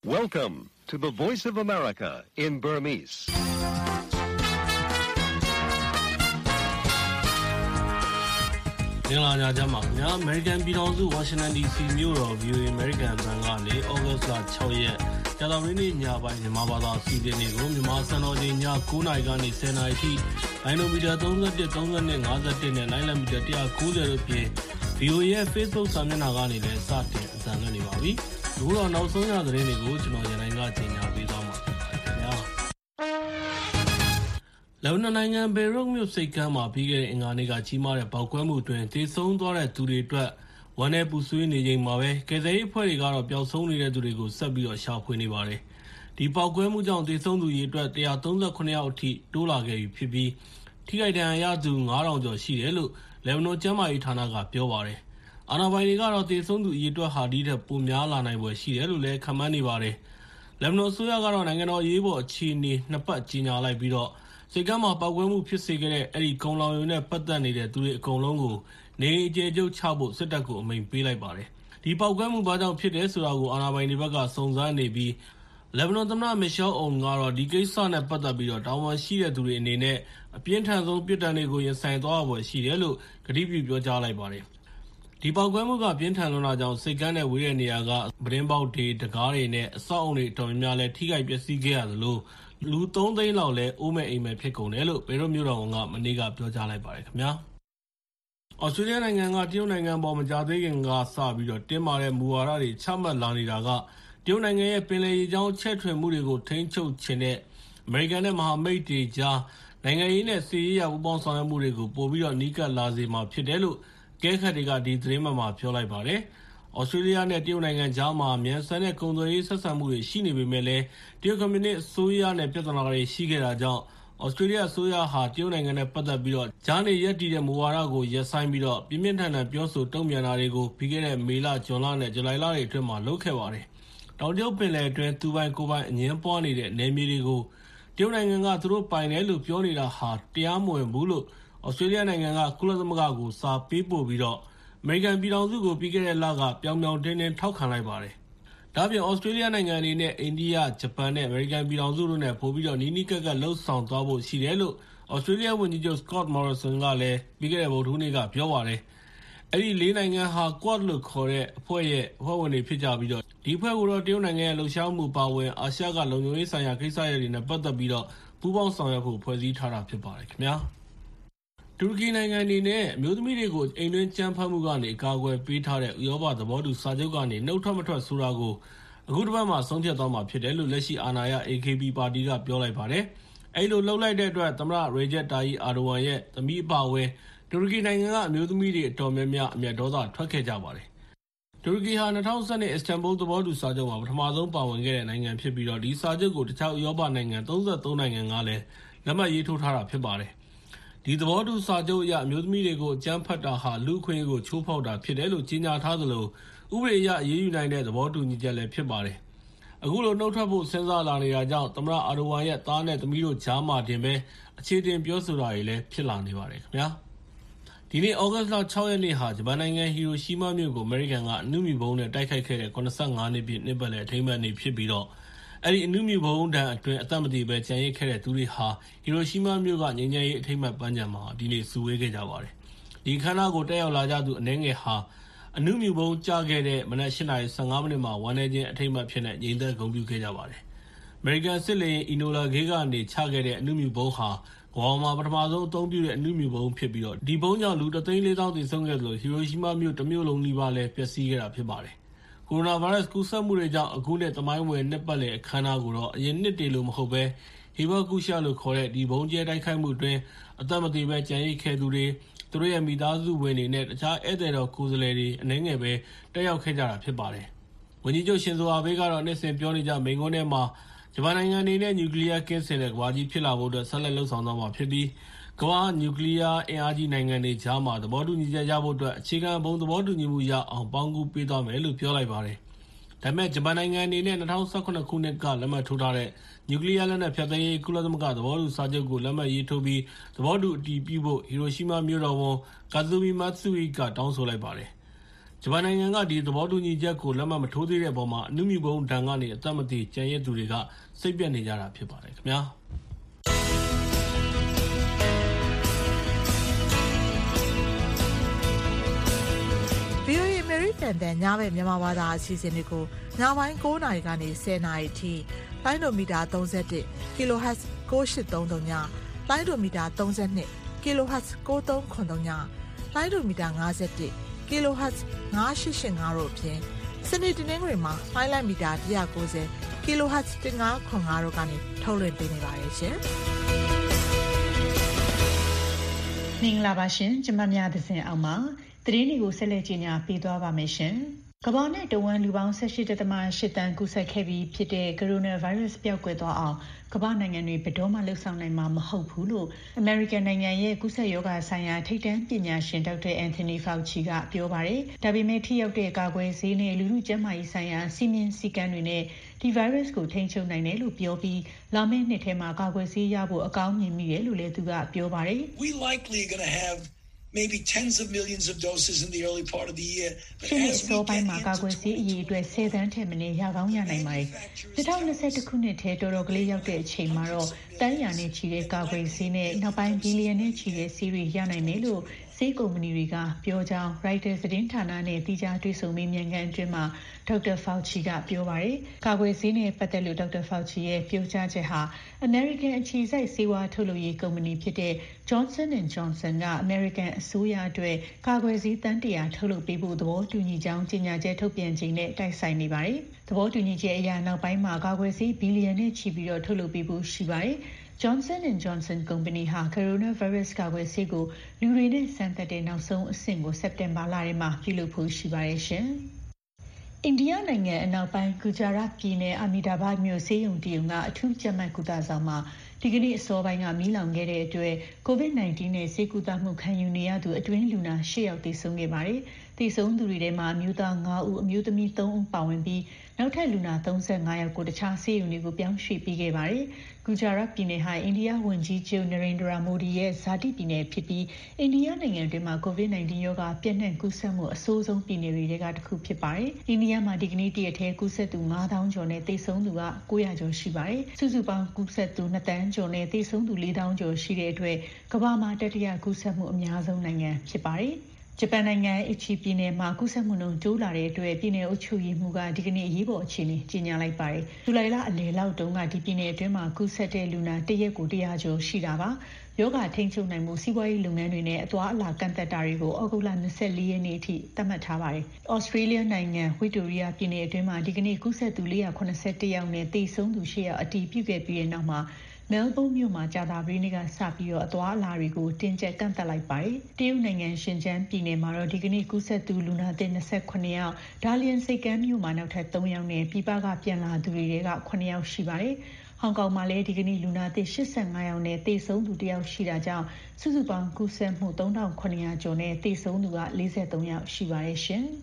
Welcome to the Voice of America in Burmese. ။မင်္ဂလာညချမ်းပါခင်ဗျာ။ American ပြည်ထောင်စု Washington DC မြို့တော် VOA American ဘန်ကနေ ဩဂတ်စ်လ 6 ရက်ကြာသပတေးနေ့ညပိုင်းမြန်မာဘာသာအစီအစဉ်တွေကိုမြန်မာစံတော်ချိန်ည 9 နာရီကနေ 10 နာရီထိလိုင်းနိုမီတာ 31, 32, 51 နဲ့လိုင်းလံမီတာ 190 တို့ဖြင့် VOA ရဲ့ Facebook စာမျက်နှာကနေလည်းစတင်အသံလွှင့်နေပါပြီ။အခုတော့နောက်ဆုံးရသတင်းတွေကိုကျွန်တော်ရန်နိုင်ကကြီးညာပေးသွားမှာဖြစ်ပါတယ်ခင်ဗျာ။လက်ဘနွန်နိုင်ငံဘေရွတ်မြို့စိတ်ကမ်းမှာပြီးခဲ့တဲ့အင်္ဂါနေ့ကကြီးမားတဲ့ပေါက်ကွဲမှုအတွင်းသေဆုံးသွားတဲ့သူတွေအတွက်ဝမ်းနည်းပူဆွေးနေချိန်မှာပဲကယ်ဆယ်ရေးအဖွဲ့တွေကတော့ပျောက်ဆုံးနေတဲ့သူတွေကိုဆက်ပြီးတော့ရှာဖွေနေပါတယ်။ဒီပေါက်ကွဲမှုကြောင့်သေဆုံးသူရေအတွက်139ယောက်အထိတိုးလာခဲ့ပြီဖြစ်ပြီးထိခိုက်ဒဏ်ရာရသူ9000ကျော်ရှိတယ်လို့လက်ဘနွန်ကျန်းမာရေးဌာနကပြောပါတယ်။အာဏာပိုင်တွေကတော့သေဆုံးသူရေအတွက်ဟာဒီထက်ပိုများလာနိုင်ဖွယ်ရှိတယ်လို့လည်းခန့်မှန်းနေပါတယ်။လက်ဘနွန်အစိုးရကတော့နိုင်ငံတော်အရေးပေါ်အခြေအနေနှစ်ပတ်ကြီးညာလိုက်ပြီးတော့စိတ်ကမ်းမှာပေါက်ကွဲမှုဖြစ်စေခဲ့တဲ့အဲ့ဒီကုံလောင်ရုံနဲ့ပတ်သက်နေတဲ့သူတွေအကုန်လုံးကိုနေအကျယ်ချုပ်ချဖို့စစ်တပ်ကိုအမိန့်ပေးလိုက်ပါတယ်။ဒီပေါက်ကွဲမှုဘာကြောင့်ဖြစ်တယ်ဆိုတာကိုအာဏာပိုင်တွေဘက်ကစုံစမ်းနေပြီးလက်ဘနွန်သမ္မတမစ်ရှယ်အုံကတော့ဒီကိစ္စနဲ့ပတ်သက်ပြီးတော့တာဝန်ရှိတဲ့သူတွေအနေနဲ့အပြင်းထန်ဆုံးပြစ်ဒဏ်တွေကိုရင်ဆိုင်သွားရဖွယ်ရှိတယ်လို့ကတိပြုပြောကြားလိုက်ပါတယ်။ဒီပေါက်ကွဲမှုကပြင်းထန်လွန်းတာကြောင့်စိတ်ကမ်းနဲ့ဝေးတဲ့နေရာကပဒင်းပေါက်တွေတကားတွေနဲ့အဆောက်အုံတွေအတော်များများလည်းထိခိုက်ပျက်စီးခဲ့ရသလိုလူ3သိန်းလောက်လည်းအိုးမဲ့အိမ်မဲ့ဖြစ်ကုန်တယ်လို့ဘေရွတ်မြို့တော်ဝန်ကမနေ့ကပြောကြားလိုက်ပါတယ်ခင်ဗျာ။ဩစတြေးလျနိုင်ငံကတရုတ်နိုင်ငံပေါ်မကြသေးခင်ကစပြီးတော့တင်းမာတဲ့မူဝါဒတွေချမှတ်လာနေတာကတရုတ်နိုင်ငံရဲ့ပင်လယ်ရေကြောင်းချဲ့ထွင်မှုတွေကိုထိန်းချုပ်ခြင်းနဲ့အမေရိကန်နဲ့မဟာမိတ်တွေကြားနိုင်ငံရေးနဲ့စစ်ရေးရာပူးပေါင်းဆောင်ရွက်မှုတွေကိုပိုပြီးတော့နီးကပ်လာစေမှာဖြစ်တယ်လို့ကဲခတ်တွေကဒီသတင်းမှမှာပြောလိုက်ပါတယ်။ဩစတြေးလျနဲ့တရုတ်နိုင်ငံကြားမှာမြန်ဆန်တဲ့ကုန်သွယ်ရေးဆက်ဆံမှုတွေရှိနေပေမဲ့လည်းတရုတ်ကွန်မြူနစ်အစိုးရနဲ့ပြဿနာတွေရှိခဲ့တာကြောင့်ဩစတြေးလျအစိုးရဟာတရုတ်နိုင်ငံနဲ့ပတ်သက်ပြီးတော့ဂျာနေရက်တည်တဲ့မူဝါဒကိုရပ်ဆိုင်းပြီးတော့ပြင်းပြင်းထန်ထန်ပြောဆိုတုံ့ပြန်တာတွေကိုပြီးခဲ့တဲ့မေလ၊ဇွန်လနဲ့ဇူလိုင်လတွေအတွင်းမှာလုပ်ခဲ့ပါတယ်။တောင်တရုတ်ပင်လယ်အတွင်းသူပိုင်ကိုယ်ပိုင်အငြင်းပွားနေတဲ့နယ်မြေတွေကိုတရုတ်နိုင်ငံကသူတို့ပိုင်တယ်လို့ပြောနေတာဟာတရားမဝင်ဘူးလို့ဩစတြေးလျနိုင်ငံကကုလသမဂ္ဂကိုစာပေးပို့ပြီးတော့အမေရိကန်ပြည်ထောင်စုကိုပြီးခဲ့တဲ့လကပြောင်ပြောင်တင်းတင်းထောက်ခံလိုက်ပါတယ်။ဒါ့အပြင်ဩစတြေးလျနိုင်ငံအနေနဲ့အိန္ဒိယ၊ဂျပန်နဲ့အမေရိကန်ပြည်ထောင်စုတို့နဲ့ပိုပြီးတော့နီးနီးကပ်ကပ်လှုပ်ဆောင်သွားဖို့ရှိတယ်လို့ဩစတြေးလျဝန်ကြီးချုပ် Scott Morrison ကလည်းပြီးခဲ့တဲ့ဗုဒ္ဓဟူးနေ့ကပြောပါတယ်။အဲ့ဒီ၄နိုင်ငံဟာ Quad လို့ခေါ်တဲ့အဖွဲ့ရဲ့အဖွဲ့ဝင်တွေဖြစ်ကြပြီးတော့ဒီအဖွဲ့ကိုတော့တရုတ်နိုင်ငံရဲ့လှုပ်ရှားမှုပါဝင်အာရှကလုံခြုံရေးဆိုင်ရာကိစ္စရပ်တွေနဲ့ပတ်သက်ပြီးတော့ပူးပေါင်းဆောင်ရွက်ဖို့ဖွဲ့စည်းထားတာဖြစ်ပါတယ်ခင်ဗျာ။တူရကီနိုင်ငံအနေနဲ့အမျိုးသမီးတွေကိုအိမ်တွင်းကြမ်းဖက်မှုကနေအကာအကွယ်ပေးထားတဲ့ဥရောပသဘောတူစာချုပ်ကနေနှုတ်ထွက်မထွက်ဆိုတာကိုအခုတစ်ပတ်မှာဆုံးဖြတ်သွားမှာဖြစ်တယ်လို့လက်ရှိအာဏာရ AKP ပါတီကပြောလိုက်ပါတယ်။အဲဒီလိုလှုပ်လိုက်တဲ့အတွက်သမ္မတရေဂျက်တာယီအာဒိုဝမ်ရဲ့သမီးအပါအဝင်တူရကီနိုင်ငံကအမျိုးသမီးတွေအတော်များများအမျက်ဒေါသထွက်ခဲ့ကြပါတယ်။တူရကီဟာ2012အစ္စတန်ဘူလ်သဘောတူစာချုပ်မှာပထမဆုံးပါဝင်ခဲ့တဲ့နိုင်ငံဖြစ်ပြီးတော့ဒီစာချုပ်ကိုတခြားဥရောပနိုင်ငံ33နိုင်ငံကလည်းလက်မှတ်ရေးထိုးထားတာဖြစ်ပါတယ်။ဒီသဘောတူစာချုပ်အရအမျိုးသမီးတွေကိုအကြမ်းဖက်တာဟာလူ့အခွင့်အရေးကိုချိုးဖောက်တာဖြစ်တယ်လို့ကြေညာထားသလိုဥပဒေအရအရေးယူနိုင်တဲ့သဘောတူညီချက်လည်းဖြစ်ပါတယ်။အခုလိုနှုတ်ထွက်ဖို့စဉ်းစားလာနေတာကြောင့်သမ္မတအာဒိုဝမ်ရဲ့သားနဲ့သမီးတို့ကြားမှာတင်ပဲအခြေတင်ပြောဆိုတာတွေလည်းဖြစ်လာနေပါတယ်ခင်ဗျာ။ဒီနေ့ဩဂတ်စ်လ6ရက်နေ့ဟာဂျပန်နိုင်ငံဟီရိုရှီးမားမြို့ကိုအမေရိကန်ကအနုမြူဗုံးနဲ့တိုက်ခိုက်ခဲ့တဲ့85နှစ်ပြည့်နှစ်ပတ်လည်အထိမ်းအမှတ်နေ့ဖြစ်ပြီးတော့အဲ့ဒီအနုမြူဗုံးတန်းအတွင်းအသက်မသေပဲကျန်ရစ်ခဲ့တဲ့သူတွေဟာဟီရိုရှီးမားမြို့ကငြိမ်းချမ်းရေးအထိမ်းအမှတ်ပန်းခြံမှာဒီနေ့စုဝေးခဲ့ကြပါတယ်။ဒီခမ်းနားကိုတက်ရောက်လာကြသူအနည်းငယ်ဟာအနုမြူဗုံးကျခဲ့တဲ့မနက်8:15 မိနစ်မှာဝမ်းနည်းခြင်းအထိမ်းအမှတ်ဖြစ်တဲ့ငြိမ်သက်ဂုဏ်ပြုခဲ့ကြပါတယ်။အမေရိကန်စစ်လေယာဉ်အီနိုလာဂေးကနေချခဲ့တဲ့အနုမြူဗုံးဟာကမ္ဘာမှာပထမဆုံးအသုံးပြုတဲ့အနုမြူဗုံးဖြစ်ပြီးတော့ဒီဗုံးကြောင့်လူ1,400,000သေဆုံးခဲ့သလိုဟီရိုရှီးမားမြို့တစ်မြို့လုံးနီးပါးလည်းပျက်စီးခဲ့တာဖြစ်ပါတယ်။ကိုရိုနာဗိုင်းရပ်စ်ကူးစက်မှုတွေကြောင့်အခုနှစ်သမိုင်းဝင်နှစ်ပတ်လည်အခမ်းအနားကိုတော့အရင်နှစ်တွေလိုမဟုတ်ဘဲဟီဘာကူရှာလို့ခေါ်တဲ့ဒီဘုံကျဲတိုက်ခိုက်မှုအတွင်းအသက်မသေပဲကျန်ရစ်ခဲ့သူတွေသူတို့ရဲ့မိသားစုဝင်တွေနဲ့တခြားဧည့်သည်တော်ကိုယ်စားလှယ်တွေအနည်းငယ်ပဲတက်ရောက်ခဲ့ကြတာဖြစ်ပါတယ်။ဝန်ကြီးချုပ်ရှင်ဇိုအာဘေးကတော့နှစ်စဉ်ပြောနေကြမိန့်ခွန်းထဲမှာဂျပန်နိုင်ငံအနေနဲ့နျူကလ িয়ার ကင်းစင်တဲ့ကမ္ဘာကြီးဖြစ်လာဖို့အတွက်ဆက်လက်လှုပ်ဆောင်သွားမှာဖြစ်ပြီးကမ္ဘာနျူကလ িয়ার အင်အားကြီးနိုင်ငံတွေကြားမှာသဘောတူညီချက်ရဖို့အတွက်အခြေခံဘုံသဘောတူညီမှုရအောင်ပေါင်းကူးပေးသွားမယ်လို့ပြောလိုက်ပါတယ်။ဒါပေမဲ့ဂျပန်နိုင်ငံအနေနဲ့2018ခုနှစ်ကလက်မှတ်ထိုးထားတဲ့နျူကလ িয়ার လက်နက်ဖျက်သိမ်းရေးကုလသမဂ္ဂသဘောတူစာချုပ်ကိုလက်မှတ်ရေးထိုးပြီးသဘောတူအတည်ပြုဖို့ဟီရိုရှီးမားမြို့တော်ဝန်ကာဇူမီမတ်ဆူအီကတောင်းဆိုလိုက်ပါတယ်။ဂျပန်နိုင်ငံကဒီသဘောတူညီချက်ကိုလက်မှတ်မထိုးသေးတဲ့အပေါ်မှာအနုမြူဘုံဒဏ်ကနေအသက်မသေကျန်ရစ်သူတွေကစိတ်ပြတ်နေကြတာဖြစ်ပါတယ်ခင်ဗျာ VOA American တဲ့ညဘက်မြန်မာဘာသာအစီအစဉ်တွေကိုညပိုင်း9:00နာရီကနေ10:00နာရီအထိလိုင်းဒိုမီတာ31 kHz 9833ညလိုင်းဒိုမီတာ32 kHz 9393ညလိုင်းဒိုမီတာ51 kHz 9885တို့အပြင်စနေတနင်္ဂနွေမှာလိုင်းမီတာ190 kHz 1505တို့ကနေထုတ်လွှင့်ပေးနေပါတယ်ရှင်မင်္ဂလာပါရှင်ကျမများသဇင်အောင်ပါသတင်းတွေကိုဆက်လက်ကြီးညာပေးသွားပါမယ်ရှင်ကမ္ဘာနဲ့တဝန်းလူပေါင်း 18.8 တန်းကူးစက်ခဲ့ပြီးဖြစ်တဲ့ကိုရိုနာဗိုင်းရပ်စ်ပျောက်ကွယ်သွားအောင်ကမ္ဘာနိုင်ငံတွေဘယ်တော့မှလှုပ်ဆောင်နိုင်မှာမဟုတ်ဘူးလို့အမေရိကန်နိုင်ငံရဲ့ကူးစက်ရောဂါဆိုင်ရာထိပ်တန်းပညာရှင်ဒေါက်တာအန်သိုနီဖာချီကပြောပါတယ်။ဒါပေမဲ့ထိရောက်တဲ့ကာကွယ်ဆေးနဲ့လူထုကျန်းမာရေးဆိုင်ရာစီမင်းစည်းကမ်းတွေနဲ့ဒီဗိုင်းရပ်စ်ကိုထိန်းချုပ်နိုင်တယ်လို့ပြောပြီးလာမယ့်နှစ်ထဲမှာကာကွယ်ဆေးရဖို့အကောင်းမြင်မိတယ်လို့လည်းသူကပြောပါတယ်။ We likely going to have maybe tens of millions of doses in the early part of the year. But as we get into ကာကွယ်ဆေးအရေးအတွက်10 သန်းထက်မနည်းရကောင်းရနိုင်ပါတယ်။2021ခုနှစ်ထဲတော်တော်ကလေးရောက်တဲ့အချိန်မှာတော့တန်းရာနဲ့ချီတဲ့ကာကွယ်ဆေးနဲ့နောက်ပိုင်းဘီလီယံနဲ့ချီတဲ့ဆေးတွေရနိုင်မယ်လို့ဆေးကုမ္ပဏီတွေကပြောကြောင်း Reuters သတင်းဌာနနဲ့တိကျတွေ့ဆုံမေးမြန်းခန်းအတွင်းမှာဒေါက်တာဖောက်ချီကပြောပါတယ်။ကာကွယ်ဆေးနဲ့ပတ်သက်လို့ဒေါက်တာဖောက်ချီရဲ့ပြောကြားချက်ဟာ American အခြေစိုက်ဆေးဝါးထုတ်လုပ်ရေးကုမ္ပဏီဖြစ်တဲ့ Johnson & Johnson က American အစိုးရအတွက်ကာကွယ်ဆေးတန်း100ထုတ်လုပ်ပေးဖို့သဘောတူညီကြောင်းကြေညာချက်ထုတ်ပြန်ချိန်နဲ့တိုက်ဆိုင်နေပါတယ်။သဘောတူညီချက်အရနောက်ပိုင်းမှာကာကွယ်ဆေးဘီလီယံနဲ့ချီပြီးတော့ထုတ်လုပ်ပေးဖို့ရှိပါတယ်။ Johnson & Johnson ကုမ္ပဏီဟာ coronavirus ကာကွယ်ဆေးကိုလူတွေနဲ့စမ်းသပ်တဲ့နောက်ဆုံးအဆင့်ကိုစက်တင်ဘာလထဲမှာပြုလုပ်ဖို့ရှိပါတယ်ရှင်။အိန္ဒိယနိုင်ငံအနောက်ပိုင်းဂူဂျာရတ်ပြည်နယ်အာမီဒါဘတ်မြို့ဆေးရုံတရုံကအထူးကြပ်မတ်ကုသဆောင်မှာဒီကနေ့အစောပိုင်းကမီးလောင်ခဲ့တဲ့အတွက် COVID-19 နဲ့ဆေးကုသမှုခံယူနေရသူအတွင်းလူနာ10ယောက်သေဆုံးခဲ့ပါတယ်။သေဆုံးသူတွေထဲမှာအမျိုးသား9ဦးအမျိုးသမီး3ဦးပါဝင်ပြီးနောက်ထပ်လူနာ35ယောက်ကိုတခြားဆေးရုံတွေကိုပြောင်းရွှေ့ပေးခဲ့ပါတယ်။ဂူဂျာရတ်ပြည်နယ်ဟာအိန္ဒိယဝန်ကြီးချုပ်နရိန္ဒရာမိုဒီရဲ့ဇာတိပြည်နယ်ဖြစ်ပြီးအိန္ဒိယနိုင်ငံတွင်းမှာ COVID-19 ရောဂါပြန့်နှံ့ကူးစက်မှုအဆိုးဆုံးပြည်နယ်တွေကတစ်ခုဖြစ်ပါတယ်။အိန္ဒိယမှာဒီကနေ့တရက်ထဲကူးစက်သူ9000ကျော်နဲ့သေဆုံးသူက900ကျော်ရှိပါတယ်။စုစုပေါင်းကူးစက်သူ2တန်းကျော်နဲ့သေဆုံးသူ4000ကျော်ရှိတဲ့အတွက်ကမ္ဘာမှာတတိယကူးစက်မှုအများဆုံးနိုင်ငံဖြစ်ပါတယ်။ဂျပန်နိုင်ငံအီချီပြည်နယ်မှာကူးစက်မှုနှုန်းတိုးလာတဲ့အတွက်ပြည်နယ်အုပ်ချုပ်ရေးမှူးကဒီကနေ့အရေးပေါ်အခြေအနေကြေညာလိုက်ပါတယ်။ဇူလိုင်လအလယ်လောက်တုန်းကဒီပြည်နယ်အတွင်းမှာကူးစက်တဲ့လူနာတရက်ကို100ကျော်ရှိတာပါ။ယောဂထိန်းချုပ်နိုင်မှုစီးပွားရေးလုပ်ငန်းတွေနဲ့အသွားအလာကန့်သက်တာတွေကိုဩဂုတ်လ24ရက်နေ့အထိသတ်မှတ်ထားပါတယ်။ဩစတြေးလျနိုင်ငံဝစ်တိုရီယာပြည်နယ်အတွင်းမှာဒီကနေ့ကူးစက်သူ481ယောက်နဲ့သေဆုံးသူ8ယောက်အတည်ပြုခဲ့ပြီးတဲ့နောက်မှာမဲလ်ဘုန်းမြို့မှာကြာသပတေးနေ့ကစပြီးတော့အသွားအလာတွေကိုတင်းကျပ်ကန့်သတ်လိုက်ပါတယ်။တရုတ်နိုင်ငံရှင်ကျန်းပြည်နယ်မှာတော့ဒီကနေ့ကူးစက်သူလူနာသစ်28ယောက်ဒါလျန်စိတ်ကမ်းမြို့မှာနောက်ထပ်3ယောက်နဲ့ပြည်ပကပြန်လာသူတွေက9ယောက်ရှိပါတယ်။ဟောင်ကောင်မှာလည်းဒီကနေ့လူနာသစ်85ယောက်နဲ့သေဆုံးသူ1ယောက်ရှိတာကြောင့်စုစုပေါင်းကူးစက်မှု3900ကျော်နဲ့သေဆုံးသူက43ယောက်ရှိပါတယ်ရှင်။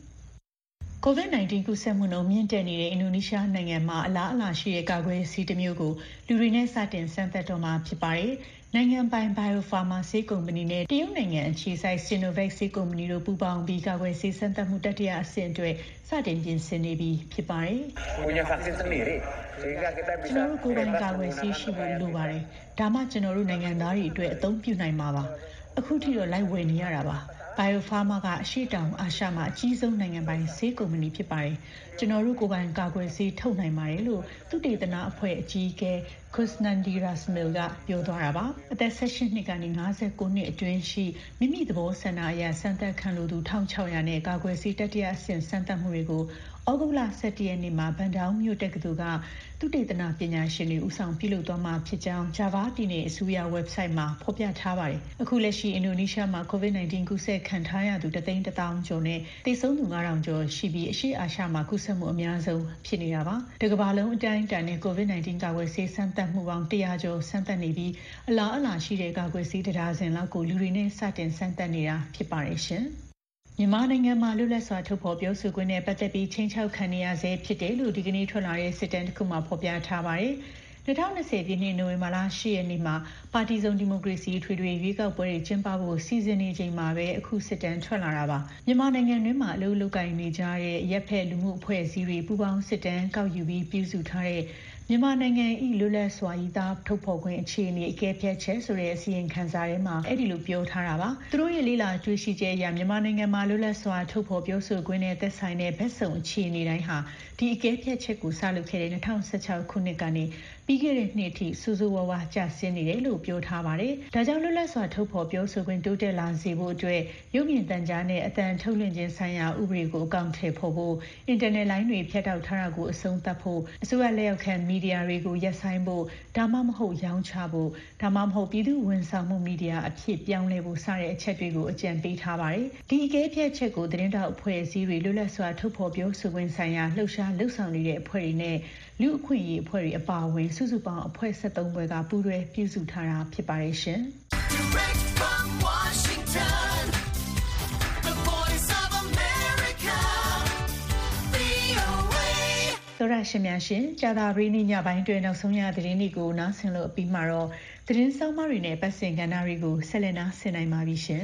COVID-19 ကူးစက်မှုနှုန်းမြင့်တက်နေတဲ့အင်ဒိုနီးရှားနိုင်ငံမှာအလားအလာရှိတဲ့ကာကွယ်ဆေးတစ်မျိုးကိုလူတွေနဲ့စတင်စမ်းသပ်တော့မှာဖြစ်ပါတယ်။နိုင်ငံပိုင် Bio-Pharma ဆေးကုမ္ပဏီနဲ့တရုတ်နိုင်ငံအခြေစိုက် Sinovac ဆေးကုမ္ပဏီတို့ပူးပေါင်းပြီးကာကွယ်ဆေးစမ်းသပ်မှုတတိယအဆင့်အတွက်စတင်ပြင်ဆင်နေပြီဖြစ်ပါတယ်။ကျွန်တော်တို့ကိုယ်ပိုင်ကာကွယ်ဆေးရှိဖို့လိုပါတယ်။ဒါမှကျွန်တော်တို့နိုင်ငံသားတွေအတွက်အသုံးပြုနိုင်မှာပါ။အခုထိတော့လိုက်ဝယ်နေရတာပါ။ Bio-Pharma ကအရှေ့တောင်အာရှမှာအကြီးဆုံးနိုင်ငံပိုင်ဆေးကုမ္ပဏီဖြစ်ပါတယ်။ကျွန်တော်တို့ကိုယ်ပိုင်ကာကွယ်ဆေးထုတ်နိုင်ပါတယ်လို့သုတေသနအဖွဲ့အကြီးအကဲ Kusnandi Rasmil ကပြောသွားတာပါ။အသက်18နှစ်ကနေ59နှစ်အတွင်းရှိမိမိသဘောဆန္ဒအရစမ်းသပ်ခံလိုသူ1600နဲ့ကာကွယ်ဆေးတတိယအဆင့်စမ်းသပ်မှုတွေကိုဩဂုတ်လ17ရက်နေ့မှာဗန်ဒေါင်းမြို့တက္ကသိုလ်ကသုတေသနပညာရှင်တွေဦးဆောင်ပြုလုပ်သွားမှာဖြစ်ကြောင်း Java ပြည်နယ်အစိုးရ website မှာဖော်ပြထားပါတယ်။အခုလက်ရှိအင်ဒိုနီးရှားမှာ COVID-19 ကူးစက်ခံထားရသူ1,100,000 ကျော်နဲ့သေဆုံးသူ9,000 ကျော်ရှိပြီးအရှေ့အာရှမှာကူးစက်မှုအများဆုံးဖြစ်နေတာပါ။တစ်ကမ္ဘာလုံးအတိုင်းအတာနဲ့ COVID-19 ကာကွယ်ဆေးစမ်းသပ်မှုပေါင်း100ကျော်စမ်းသပ်နေပြီးအလားအလာရှိတဲ့ကာကွယ်ဆေးတစ်ဒါဇင်လောက်ကိုလူတွေနဲ့စတင်စမ်းသပ်နေတာဖြစ်ပါတယ်ရှင်။မြန်မာနိုင်ငံမှာလွတ်လပ်စွာထုတ်ဖော်ပြောဆိုခွင့်နဲ့ပတ်သက်ပြီးချိန်ချောက်ခံနေရဆဲဖြစ်တယ်လို့ဒီကနေ့ထွက်လာတဲ့စစ်တမ်းတစ်ခုမှာဖော်ပြထားပါတယ်။ 2020 ပြည့်နှစ်နိုဝင်ဘာလ 10 ရက်နေ့မှာပါတီစုံဒီမိုကရေစီထွေထွေရွေးကောက်ပွဲတွေကျင်းပဖို့စီစဉ်နေချိန်မှာပဲအခုစစ်တမ်းထွက်လာတာပါမြန်မာနိုင်ငံတွင်းမှာအလုပ်လုပ်ကိုင်နေကြတဲ့ရက်ဖက်လူမှုအဖွဲ့အစည်းတွေပူးပေါင်းစစ်တမ်းကောက်ယူပြီးပြုစုထားတဲ့မြန်မာနိုင်ငံ၏လွတ်လပ်စွာရေးသားထုတ်ဖော်ခွင့်အခြေအနေအကဲဖြတ်ချက်ဆိုတဲ့အစီရင်ခံစာထဲမှာအဲ့ဒီလိုပြောထားတာပါသူတို့ရဲ့လေးလာတွေ့ရှိချက်အရမြန်မာနိုင်ငံမှာလွတ်လပ်စွာထုတ်ဖော်ပြောဆိုခွင့်နဲ့သက်ဆိုင်တဲ့ဘက်စုံအခြေအနေတိုင်းဟာဒီအကဲဖြတ်ချက်ကိုစလုပ်ခဲ့တဲ့2016ခုနှစ်ကနေပြီးခဲ့တဲ့နှစ်အထိစူးစူးဝါးဝါကျဆင်းနေတယ်လို့ပြောထားပါတယ်ဒါကြောင့်လွတ်လပ်စွာထုတ်ဖော်ပြောဆိုခွင့်တိုးတက်လာစေဖို့အတွက်ရုပ်မြင်သံကြားနဲ့အသံထုတ်လွှင့်ခြင်းဆိုင်ရာဥပဒေကိုအကောင့်ထည့်ဖို့အင်တာနက်လိုင်းတွေဖြတ်တောက်ထားတာကိုအဆုံးသတ်ဖို့အစိုးရလက်အောက်ခံမီဒီယာတွေကိုရပ်ဆိုင်းဖို့ဒါမှမဟုတ်ရောင်းချဖို့ဒါမှမဟုတ်ပြည်သူဝန်ဆောင်မှုမီဒီယာအဖြစ်ပြောင်းလဲဖို့စတဲ့အချက်တွေကိုအကြံပေးထားပါတယ်ဒီအကဲဖြတ်ချက်ကိုသတင်းတောက်အဖွဲ့အစည်းတွေလွတ်လပ်စွာထုတ်ဖော်ပြောဆိုခွင့်ဆိုင်ရာလှုပ်ရှားလှုပ်ဆောင်နေတဲ့အဖွဲ့တွေနဲ့လူအခွင့်အရေးအဖွဲ့တွေအပါအဝင်စုစုပေါင်းအဖွဲ့73ဘွဲကပူးတွဲပြုစုထားတာဖြစ်ပါတယ်ရှင်သောရရှိများရှင်ကြာသာပရိနိညပိုင်းတွင်နောက်ဆုံးရသတင်းတွေကိုနားဆင်လို့အပြီးမှာတော့သတင်းဆောင်မတွေနဲ့ပတ်စင်ကဏ္ဍတွေကိုဆက်လက်နားဆင်နိုင်ပါပြီရှင်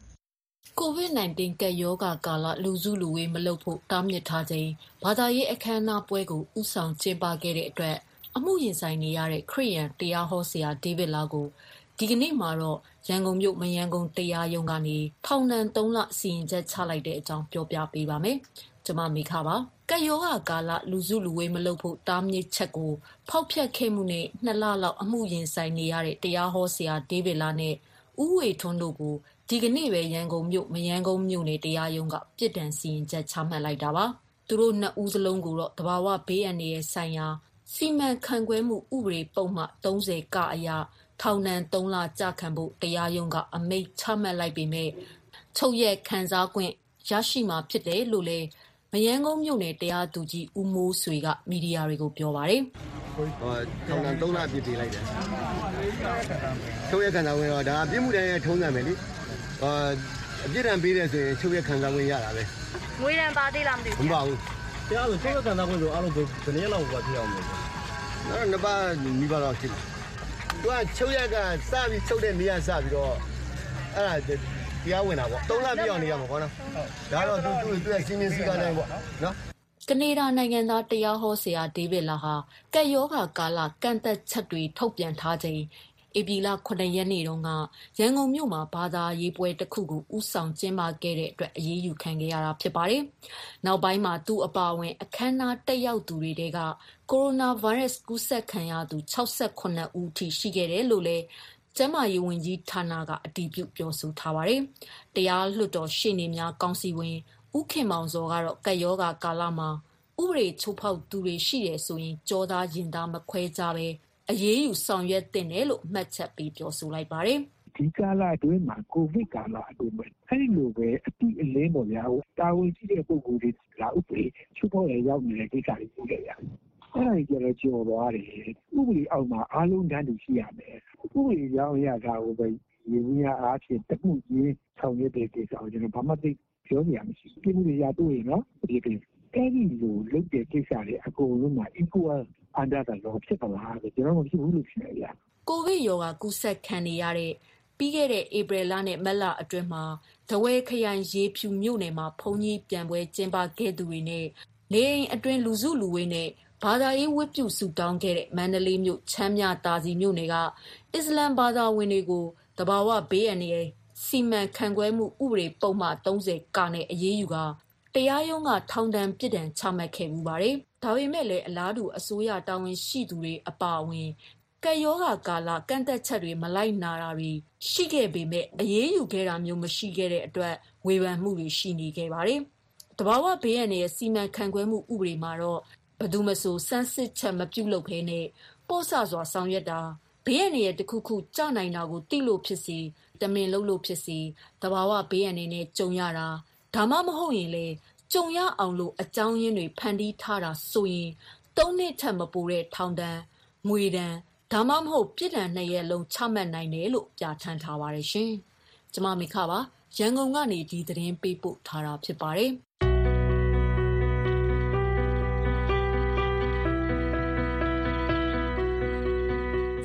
COVID-19 ကပ်ရောဂါကာလလူစုလူဝေးမလုပ်ဖို့တားမြစ်ထားချိန်ဘာသာရေးအခမ်းအနားပွဲကိုဥဆောင်ကျင်းပခဲ့တဲ့အတွက်အမှုရင်ဆိုင်နေရတဲ့ခရစ်ယာန်တရားဟောဆရာဒေးဗစ်လာကိုဒီကနေ့မှာတော့ရန်ကုန်မြို့မရန်ကုန်တရားရုံးကနေထောင်ဒဏ် 3 လစီရင်ချက်ချလိုက်တဲ့အကြောင်းပြောပြပေးပါမယ်။ကျွန်မမိခပါကပ်ရောဂါကာလလူစုလူဝေးမလုပ်ဖို့တားမြစ်ချက်ကိုဖောက်ဖျက်ခဲ့မှုနဲ့2 လလောက်အမှုရင်ဆိုင်နေရတဲ့တရားဟောဆရာဒေးဗစ်လာနဲ့ဦးဝေထွန်းတို့ကိုဒီကနေ့ပဲရန်ကုန်မြို့မရန်ကုန်မြို့နယ်တရားရုံးကပြစ်ဒဏ်စီရင်ချက်ချမှတ်လိုက်တာပါသူတို့2 ဦးစလုံးကိုတော့တဘာဝဘေးအန္တရာယ်ဆိုင်ရာစီမံခန့်ခွဲမှုဥပဒေပုံမှန်30ကအရထောင်ဒဏ် 3 လကြာခံဖို့တရားရုံးကအမိန့်ချမှတ်လိုက်ပေမဲ့ချုပ်ရက်ခံစား권ရရှိမှာဖြစ်တယ်လို့လည်းမရန်ကုန်မြို့နယ်တရားသူကြီးဦးမိုးဆွေကမီဒီယာတွေကိုပြောပါတယ်ထောင်ဒဏ် 3 လပြစ်ပေးလိုက်တယ်ချုပ်ရက်ခံစား권တော့ဒါပြစ်မှုတိုင်းထုံးစံပဲလေအပြစ်ဒဏ်ပေးတယ်ဆိုရင်ချုပ်ရက်ခံစား권ရတာပဲငွေဒဏ်ပါသေးလားမသိဘူးမပါဘူးတရားလို့ချုပ်ရက်ခံစား권ဆိုအားလုံးဘယ်နည်းလောက်ပြပြအောင်လဲတော့နှစ်ပါးမိဘတော့ရှိတယ်သူကချုပ်ရက်ကစပြီးချုပ်တဲ့နေရာစပြီးတော့အဲ့ဒါတရားဝင်တာပေါ့3 လပြည့်အောင်နေရမှာပေါ့နော်ဒါတော့သူရဲ့စီမင်းစည်းကမ်းတိုင်းပေါ့နော်ကနေဒါနိုင်ငံသားတရားဟောဆရာဒေးဗစ်လာဟာကပ်ရောဂါကာလကန့်သက်ချက်တွေထုတ်ပြန်ထားချိန်ဧပြီလ 9 ရက်နေ့တုန်းကရန်ကုန်မြို့မှာဘာသာရေးပွဲတစ်ခုကိုဥဆောင်ကျင်းပခဲ့တဲ့အတွက်အရေးယူခံခဲ့ရတာဖြစ်ပါတယ်။နောက်ပိုင်းမှာသူအပါအဝင်အခမ်းအနားတက်ရောက်သူတွေကကိုရိုနာဗိုင်းရပ်စ်ကူးစက်ခံရသူ68ဦးထိရှိခဲ့တယ်လို့လည်းကျန်းမာရေးဝန်ကြီးဌာနကအတည်ပြုပြောဆိုထားပါတယ်။တရားလွှတ်တော်ရှေ့နေများကောင်စီဝင်ဦးခင်မောင်စောကတော့ကပ်ရောဂါကာလမှာဥပဒေချိုးဖောက်သူတွေရှိတယ်ဆိုရင်ကြောသားရင်သားမခွဲကြပဲအရေးယူဆောင်ရွက်တင်တယ်လို့မှတ်ချက်ပေးပြောဆိုလိုက်ပါတယ်။ဒီကာလအတွင်းမှာကိုဗစ်ကာလအတွင်းမှာအဲ့လိုပဲအတိအလင်းပေါ်များတာဝန်ရှိတဲ့ပုဂ္ဂိုလ်တွေလာဥပဒေချိုးဖောက်ရရောက်နေတဲ့ကိစ္စတွေပြောရရတယ်။အဲ့ဒါကြီးကျတော့ကြော်သွားတယ်။ဥပဒေအောက်မှာအားလုံးတန်းတူရှိရမယ်။ဥပဒေကြောင်းအရာကိုပဲရင်းရအားဖြင့်တခုချင်းဆောင်ရွက်တဲ့ကိစ္စကိုကျွန်တော်ဘာမှသိပြောနေရမရှိဘူး။ဒီမှုတွေရတွေ့ရင်နော်ဒီကိစ္စအဲ့ဒီလိုလုပ်တဲ့ကိစ္စတွေအကုန်လုံးမှာ equal under the law ဖြစ်ပါလားကျွန်တော်မဖြစ်ဘူးလို့ထင်တယ်ဗျာကိုဗစ်ရောဂါကူးစက်ခံနေရတဲ့ပြီးခဲ့တဲ့ဧပြီလနဲ့မတ်လအတွင်းမှာတဝဲခရိုင်ရေဖြူမြို့နယ်မှာဘုံကြီးပြန်ပွဲကျင်းပခဲ့သူတွေနဲ့နေအိမ်အတွင်းလူစုလူဝေးနဲ့ဘာသာရေးဝတ်ပြုဆုတောင်းခဲ့တဲ့မန္တလေးမြို့ချမ်းမြတာစီမြို့နယ်ကအစ္စလမ်ဘာသာဝင်တွေကိုတဘာဝဘေးအန္တရာယ်စီမံခန့်ခွဲမှုဥပဒေပုံမှန်30ကနဲ့အရေးယူကတရားရုံးကထောင်ဒဏ်ပြစ်ဒဏ်ချမှတ်ခဲ့မှုပါတယ်။ဒါပေမဲ့လည်းအလားတူအစိုးရတာဝန်ရှိသူတွေအပါအဝင်ကပ်ရောဂါကာလကန့်သက်ချက်တွေမလိုက်နာတာတွေရှိခဲ့ပေမဲ့အရေးယူခဲ့တာမျိုးမရှိခဲ့တဲ့အတွက်ဝေဖန်မှုတွေရှိနေခဲ့ပါတယ်။တဘာဝဘေးအန္တရာယ်စီမံခန့်ခွဲမှုဥပဒေမှာတော့ဘယ်သူမှဆိုစမ်းစစ်ချက်မပြုလုပ်ဘဲနဲ့ပို့ဆစွာဆောင်ရွက်တာဘေးအန္တရာယ်တစ်ခုခုကြနိုင်တာကိုသိလို့ဖြစ်စီတမင်လုပ်လို့ဖြစ်စီတဘာဝဘေးအန္တရာယ်နဲ့ကြုံရတာဒါမှမဟုတ်ရင်လေကြုံရအောင်လို့အကြောင်းရင်းတွေဖန်တီးထားတာဆိုရင်3 နှစ်ထက်မပိုတဲ့ထောင်ဒဏ်ငွေဒဏ်ဒါမှမဟုတ်ပြစ်ဒဏ်2 ရက်လုံးချမှတ်နိုင်တယ်လို့ပြဋ္ဌာန်းထားပါတယ်ရှင်။ကျွန်မမိခပါရန်ကုန်ကနေဒီသတင်းပေးပို့ထားတာဖြစ်ပါတယ်။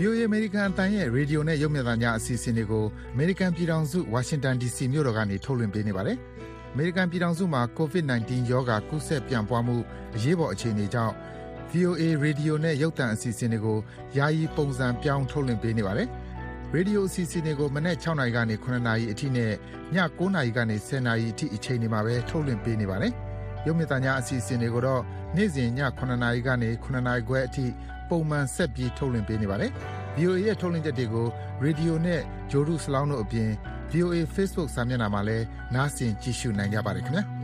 VOA အမေရိကန်အသံရဲ့ရေဒီယိုနဲ့ရုပ်မြင်သံကြားအစီအစဉ်တွေကိုအမေရိကန်ပြည်ထောင်စုဝါရှင်တန် DC မြို့တော်ကနေထုတ်လွှင့်ပေးနေပါတယ်။အမေရိကန်ပြည်ထောင်စုမှာ COVID-19 ရောဂါကူးစက်ပြန့်ပွားမှုအရေးပေါ်အခြေအနေကြောင့် VOA ရေဒီယိုနဲ့ရုပ်သံအစီအစဉ်တွေကိုယာယီပုံစံပြောင်းထုတ်လွှင့်ပေးနေပါတယ်။ရေဒီယိုအစီအစဉ်တွေကိုမနက်6နာရီကနေ9နာရီအထိနဲ့ည9နာရီကနေ10နာရီအထိအချိန်တွေမှာပဲထုတ်လွှင့်ပေးနေပါတယ်။ရုပ်မြင်သံကြားအစီအစဉ်တွေကိုတော့နေ့စဉ်ည9နာရီကနေ9နာရီခွဲအထိပုံမှန်ဆက်ပြီးထုတ်လွှင့်ပေးနေပါတယ်။ VOA ရဲ့ထုတ်လွှင့်ချက်တွေကိုရေဒီယိုနဲ့ဂျိုဒူစလောင်းတို့အပြင် VOA Facebook စာမျက်နှာမှာလည်းနားဆင်ကြည့်ရှုနိုင်ကြပါတယ်ခင်ဗျာ။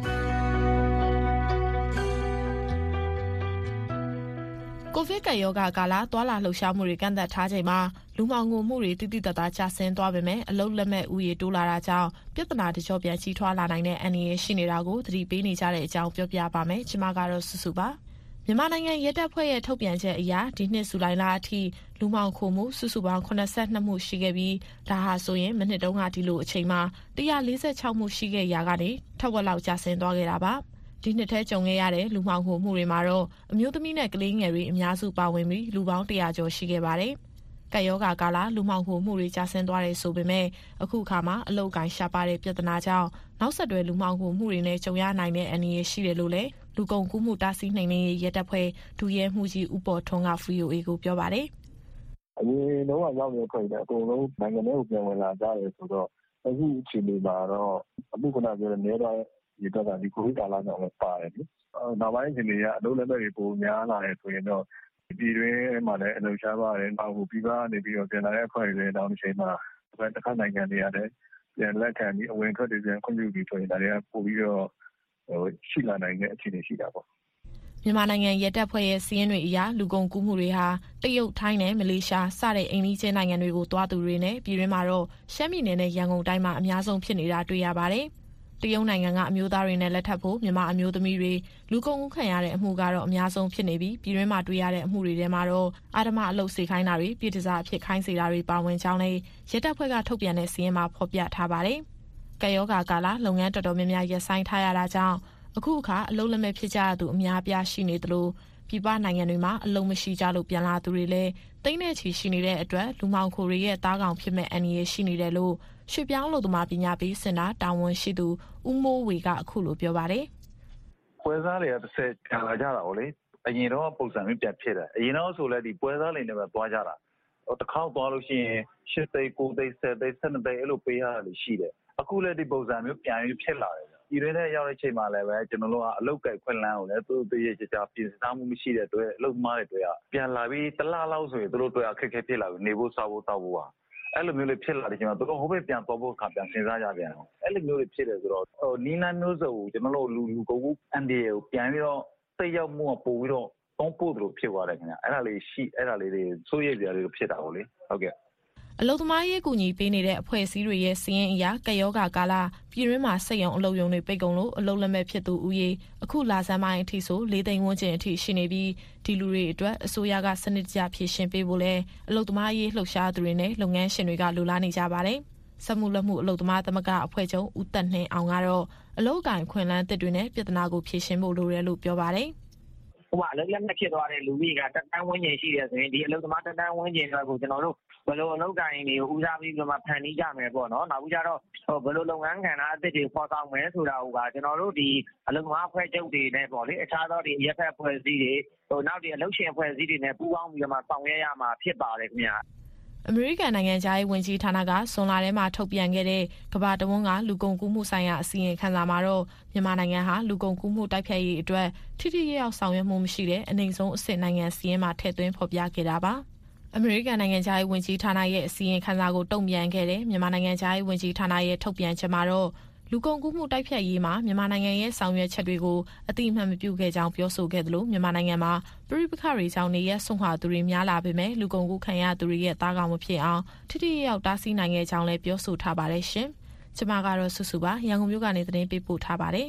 ကိုဗစ်ကပ်ရောဂါကာလသွာလာလှုပ်ရှားမှုတွေကန့်သတ်ထားချိန်မှာလူမှောင်ခိုမှုတွေတိတိတတ်တာကျဆင်းသွားပေမဲ့အလုပ်လက်မဲ့ဥယေတိုးလာတာကြောင့်ပြဿနာတကြောပြန်ကြီးထွားလာနိုင်တဲ့အန္တရာယ်ရှိနေတာကိုသတိပေးနေကြတဲ့အကြောင်းပြောပြပါမယ်။ကျွန်မကတော့စုစုပါ။မြန်မာနိုင်ငံရဲတပ်ဖွဲ့ရဲ့ထုတ်ပြန်ချက်အရဒီနှစ်ဇူလိုင်လအထိလူမှောင်ခိုမှုစုစုပေါင်း82မှုရှိခဲ့ပြီးဒါဟာဆိုရင်မနှစ်တုန်းကဒီလိုအချိန်မှာ146မှုရှိခဲ့ရာကနေထက်ဝက်လောက်ကျဆင်းသွားခဲ့တာပါ။ဒီနှစ်ထဲကြုံခဲ့ရတဲ့လူမှောင်ခိုမှုတွေမှာတော့အမျိုးသမီးနဲ့ကလေးငယ်တွေအများစုပါဝင်ပြီးလူပေါင်း100ကျော်ရှိခဲ့ပါတယ်။ကပ်ရောဂါကာလလူမှောင်ခိုမှုတွေကျဆင်းသွားတယ်ဆိုပေမဲ့အခုအခါမှာအလုပ်ကိုင်ရှားပါတဲ့ပြဿနာကြောင့်နောက်ဆက်တွဲလူမှောင်ခိုမှုတွေနဲ့ကြုံရနိုင်တဲ့အန္တရာယ်ရှိတယ်လို့လည်းလူကုန်ကူးမှုတားဆီးနှိမ်နင်းရေးရဲတပ်ဖွဲ့ဒုရဲမှူးကြီးဦးပေါ်ထွန်းက VOA ကိုပြောပါတယ်။အရင်တော့ရောက်နေခွင့်တယ်အကုန်လုံးနိုင်ငံထဲကိုပြန်ဝင်လာကြတယ်ဆိုတော့အခုအချိန်ဒီမှာတော့အခုကပြောတဲ့နေတော့ဒီတော့ဒီကိုဗစ်ကာလကြောင့်လည်းပါတယ်လေ။နောက်ပိုင်းအချိန်တွေကအလုပ်လက်မဲ့တွေပုံများလာတယ်ဆိုရင်တော့ပြည်တွင်းမှာလည်းအလုပ်ရှားပါတယ်နောက်ပြီးကနေပြီးတော့ပြန်လာတဲ့အဖွဲ့တွေလည်းနောက်တစ်ချိန်မှာတစ်ခါနိုင်ငံတွေကလည်းပြန်လက်ခံပြီးအဝင်ထွက်တွေပြန်ခွင့်ပြုပြီးဆိုရင်ဒါတွေကပို့ပြီးတော့ရှိလာနိုင်တဲ့အခြေအနေရှိတာပေါ့မြန်မာနိုင်ငံရဲတပ်ဖွဲ့ရဲ့စီးရင်တွေအရလူကုန်ကူးမှုတွေဟာတရုတ်ထိုင်းနဲ့မလေးရှားစတဲ့အိမ်နီးချင်းနိုင်ငံတွေကိုသွားသူတွေနဲ့ပြည်တွင်းမှာတော့ရှမ်းပြည်နယ်နဲ့ရန်ကုန်တိုင်းမှာအများဆုံးဖြစ်နေတာတွေ့ရပါတယ်။တရုတ်နိုင်ငံကအမျိုးသားတွေနဲ့လက်ထပ်ဖို့မြန်မာအမျိုးသမီးတွေလူကုန်ကူးခံရတဲ့အမှုကတော့အများဆုံးဖြစ်နေပြီးပြည်တွင်းမှာတွေ့ရတဲ့အမှုတွေထဲမှာတော့အာဓမ္မအလုပ်စေခိုင်းတာတွေပြည်တစားအဖြစ်ခိုင်းစေတာတွေပါဝင်ကြောင်းလည်းရဲတပ်ဖွဲ့ကထုတ်ပြန်တဲ့စီးရင်မှာဖော်ပြထားပါတယ်။ကပ်ရောဂါကာလလုပ်ငန်းတော်တော်များများရပ်ဆိုင်းထားရတာကြောင့်အခုအခါအလုပ်လက်မဲ့ဖြစ်ကြရသူအများအပြားရှိနေသလိုပြည်ပနိုင်ငံတွေမှာအလုပ်မရှိကြလို့ပြန်လာသူတွေလည်းတိတ်နဲ့ချီရှိနေတဲ့အတွက်လူမှောင်ခိုတွေရဲ့တားကောင်ဖြစ်မဲ့အန္တရာယ်ရှိနေတယ်လို့ရွှေပြောင်းလုပ်သမားပညာပေးစင်တာတာဝန်ရှိသူဦးမိုးဝေကအခုလိုပြောပါတယ်။ပွဲစားတွေကတစ်ဆက်ပြန်လာကြတာကိုလေအရင်တော့ပုံစံမျိုးပြန်ဖြစ်တယ်။အရင်တော့ဆိုလည်းဒီပွဲစားတွေနဲ့ပဲသွားကြတာ။တစ်ခေါက်သွားလို့ရှိရင်8သိန်း9သိန်း10သိန်း12သိန်းအဲ့လိုပေးရတာလည်းရှိတယ်။အခုလည်းဒီပုံစံမျိုးပြန်ပြီးဖြစ်လာတယ်ပြည်တွင်းထဲရောက်တဲ့ချိန်မှာလည်းပဲကျွန်တော်တို့ကအလုပ်ကိုက်ခွင့်လန်းကိုလည်းသူတို့တည်းကြပြင်ဆင်မှုမရှိတဲ့အတွက်အလုပ်သမားတွေတွေကပြန်လာပြီးတစ်လလောက်ဆိုရင်သူတို့တွေအခက်အခဲဖြစ်လာပြီးနေဖို့စားဖို့တောက်ဖို့အဲ့လိုမျိုးလေးဖြစ်လာတဲ့ချိန်မှာသူတို့ဟိုဘက်ပြန်သွားဖို့ခါပြန်စဉ်းစားကြပြန်အောင်အဲ့လိုမျိုးလေးဖြစ်တယ်ဆိုတော့နီးနားမျိုးစုံကိုကျွန်တော်တို့လူကုန်ကူးအန်ဒီကိုပြန်ပြီးတော့သိရောက်မှုကပို့ပြီးတော့သုံးဖို့တို့ဖြစ်သွားတယ်ခင်ဗျအဲ့ဒါလေးတွေစိုးရိမ်စရာတွေဖြစ်တာပေါ့လေဟုတ်ကဲ့အလုပ်သမားရေးကူညီပေးနေတဲ့အဖွဲ့အစည်းတွေရဲ့စီးရင်အရာကပ်ရောဂါကာလပြည်တွင်းမှာစက်ရုံအလုပ်ရုံတွေပိတ်ကုန်လို့အလုပ်လက်မဲ့ဖြစ်သူဦးရေအခုလာဆန်းပိုင်းအထိဆို4သိန်းဝန်းကျင်အထိရှိနေပြီးဒီလူတွေအတွက်အစိုးရကစနစ်တကျဖြည့်ရှင်ပေးဖို့လဲအလုပ်သမားရေးလှုပ်ရှားသူတွေနဲ့လုပ်ငန်းရှင်တွေကလိုလားနေကြပါတယ်။စက်မှုလက်မှုအလုပ်သမားသမဂ္ဂအဖွဲ့ချုပ်ဦးသက်နှင်းအောင်ကတော့အလုပ်ကိုင်ခွင့်လန်းတစ်တွေနဲ့ပြဿနာကိုဖြည့်ရှင်ဖို့လိုတယ်လို့ပြောပါတယ်။ဟိုကအလုပ်လက်မဲ့ဖြစ်သွားတဲ့လူကြီးကတက်တန်းဝန်းကျင်ရှိတယ်ဆိုရင်ဒီအလုပ်သမားတက်တန်းဝန်းကျင်တွေကိုကျွန်တော်တို့ဘယ်လိုအလုပ်ကိုင်တွေကိုဦးစားပြီးတော့မှဖန်တီးကြမယ်ပေါ့နော်နောက်ပြီးကြတော့ဘယ်လိုလုပ်ငန်းကဏ္ဍအသစ်တွေဖော်ဆောင်မယ်ဆိုတာကကျွန်တော်တို့ဒီအလုပ်သမားအဖွဲ့ချုပ်တွေနဲ့ပေါ့လေအခြားသောဒီရက်ဖက်အဖွဲ့အစည်းတွေနောက်ဒီအလုပ်ရှင်အဖွဲ့အစည်းတွေနဲ့ပူးပေါင်းပြီးတော့မှဆောင်ရွက်ရမှာဖြစ်ပါတယ်ခင်ဗျာအမေရိကန်နိုင်ငံသားရေးဝန်ကြီးဌာနကဇွန်လထဲမှာထုတ်ပြန်ခဲ့တဲ့ကမ္ဘာတဝန်းကလူကုန်ကူးမှုဆိုင်ရာအစီရင်ခံစာမှာတော့မြန်မာနိုင်ငံဟာလူကုန်ကူးမှုတိုက်ဖျက်ရေးအတွက်ထိထိရောက်ဆောင်ရွက်မှုမရှိတဲ့အနေဆုံးအဆင့်နိုင်ငံစီးရင်မှာထည့်သွင်းဖော်ပြခဲ့တာပါအမေရိကန်နိုင်ငံသားရေးဝန်ကြီးဌာနရဲ့အစီရင်ခံစာကိုတုံ့ပြန်ခဲ့တဲ့မြန်မာနိုင်ငံသားရေးဝန်ကြီးဌာနရဲ့ထုတ်ပြန်ချက်မှာတော့လူကုန်ကူးမှုတိုက်ဖျက်ရေးမှာမြန်မာနိုင်ငံရဲ့ဆောင်ရွက်ချက်တွေကိုအတိအမှန်မပြုခဲ့ကြောင်းပြောဆိုခဲ့သလိုမြန်မာနိုင်ငံမှာပြည်ပခါတွေကြောင့်နေရဆုံးခွာသူတွေများလာပေမဲ့လူကုန်ကူးခံရသူတွေရဲ့တားကောင်မဖြစ်အောင်ထိထိရောက်တားဆီးနိုင်ခဲ့ကြောင်းလည်းပြောဆိုထားပါတယ်ရှင်။ကျွန်မကတော့စုစုပါရန်ကုန်မြို့ကနေသတင်းပေးပို့ထားပါတယ်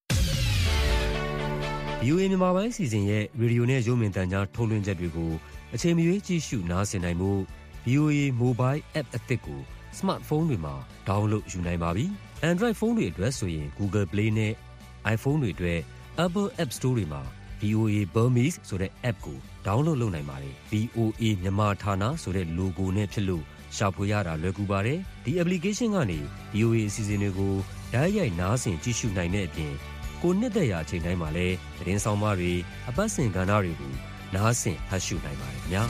။ VOA မြန်မာပိုင်းစီစဉ်ရဲ့ရေဒီယိုနဲ့ရုပ်မြင်သံကြားထုတ်လွှင့်ချက်တွေကိုအချိန်မရွေးကြည့်ရှုနားဆင်နိုင်မှု VOA Mobile App အသစ်ကို Smartphone တွေမှာ download ယူနိုင်ပါပြီ။ Android ဖုန်းတွေအတွက်ဆိုရင် Google Play နဲ့ iPhone တွေအတွက် Apple App Store တွေမှာ VOA Burmese ဆိုတဲ့ app ကို download လုပ်နိုင်ပါတယ် VOA မြန်မာဌာနဆိုတဲ့ logo နဲ့ဖြစ်လို့ရှာဖွေရတာလွယ်ကူပါတယ်ဒီ application ကနေ VOA အစီအစဉ်တွေကိုဓာတ်ရိုက်နားဆင်ကြည့်ရှုနိုင်တဲ့အပြင်ကိုနှစ်သက်ရာအချိန်တိုင်းမှာလည်းသတင်းဆောင်မတွေအပတ်စဉ်ကဏ္ဍတွေကိုနားဆင်ဖတ်ရှုနိုင်ပါတယ်ခင်ဗျာ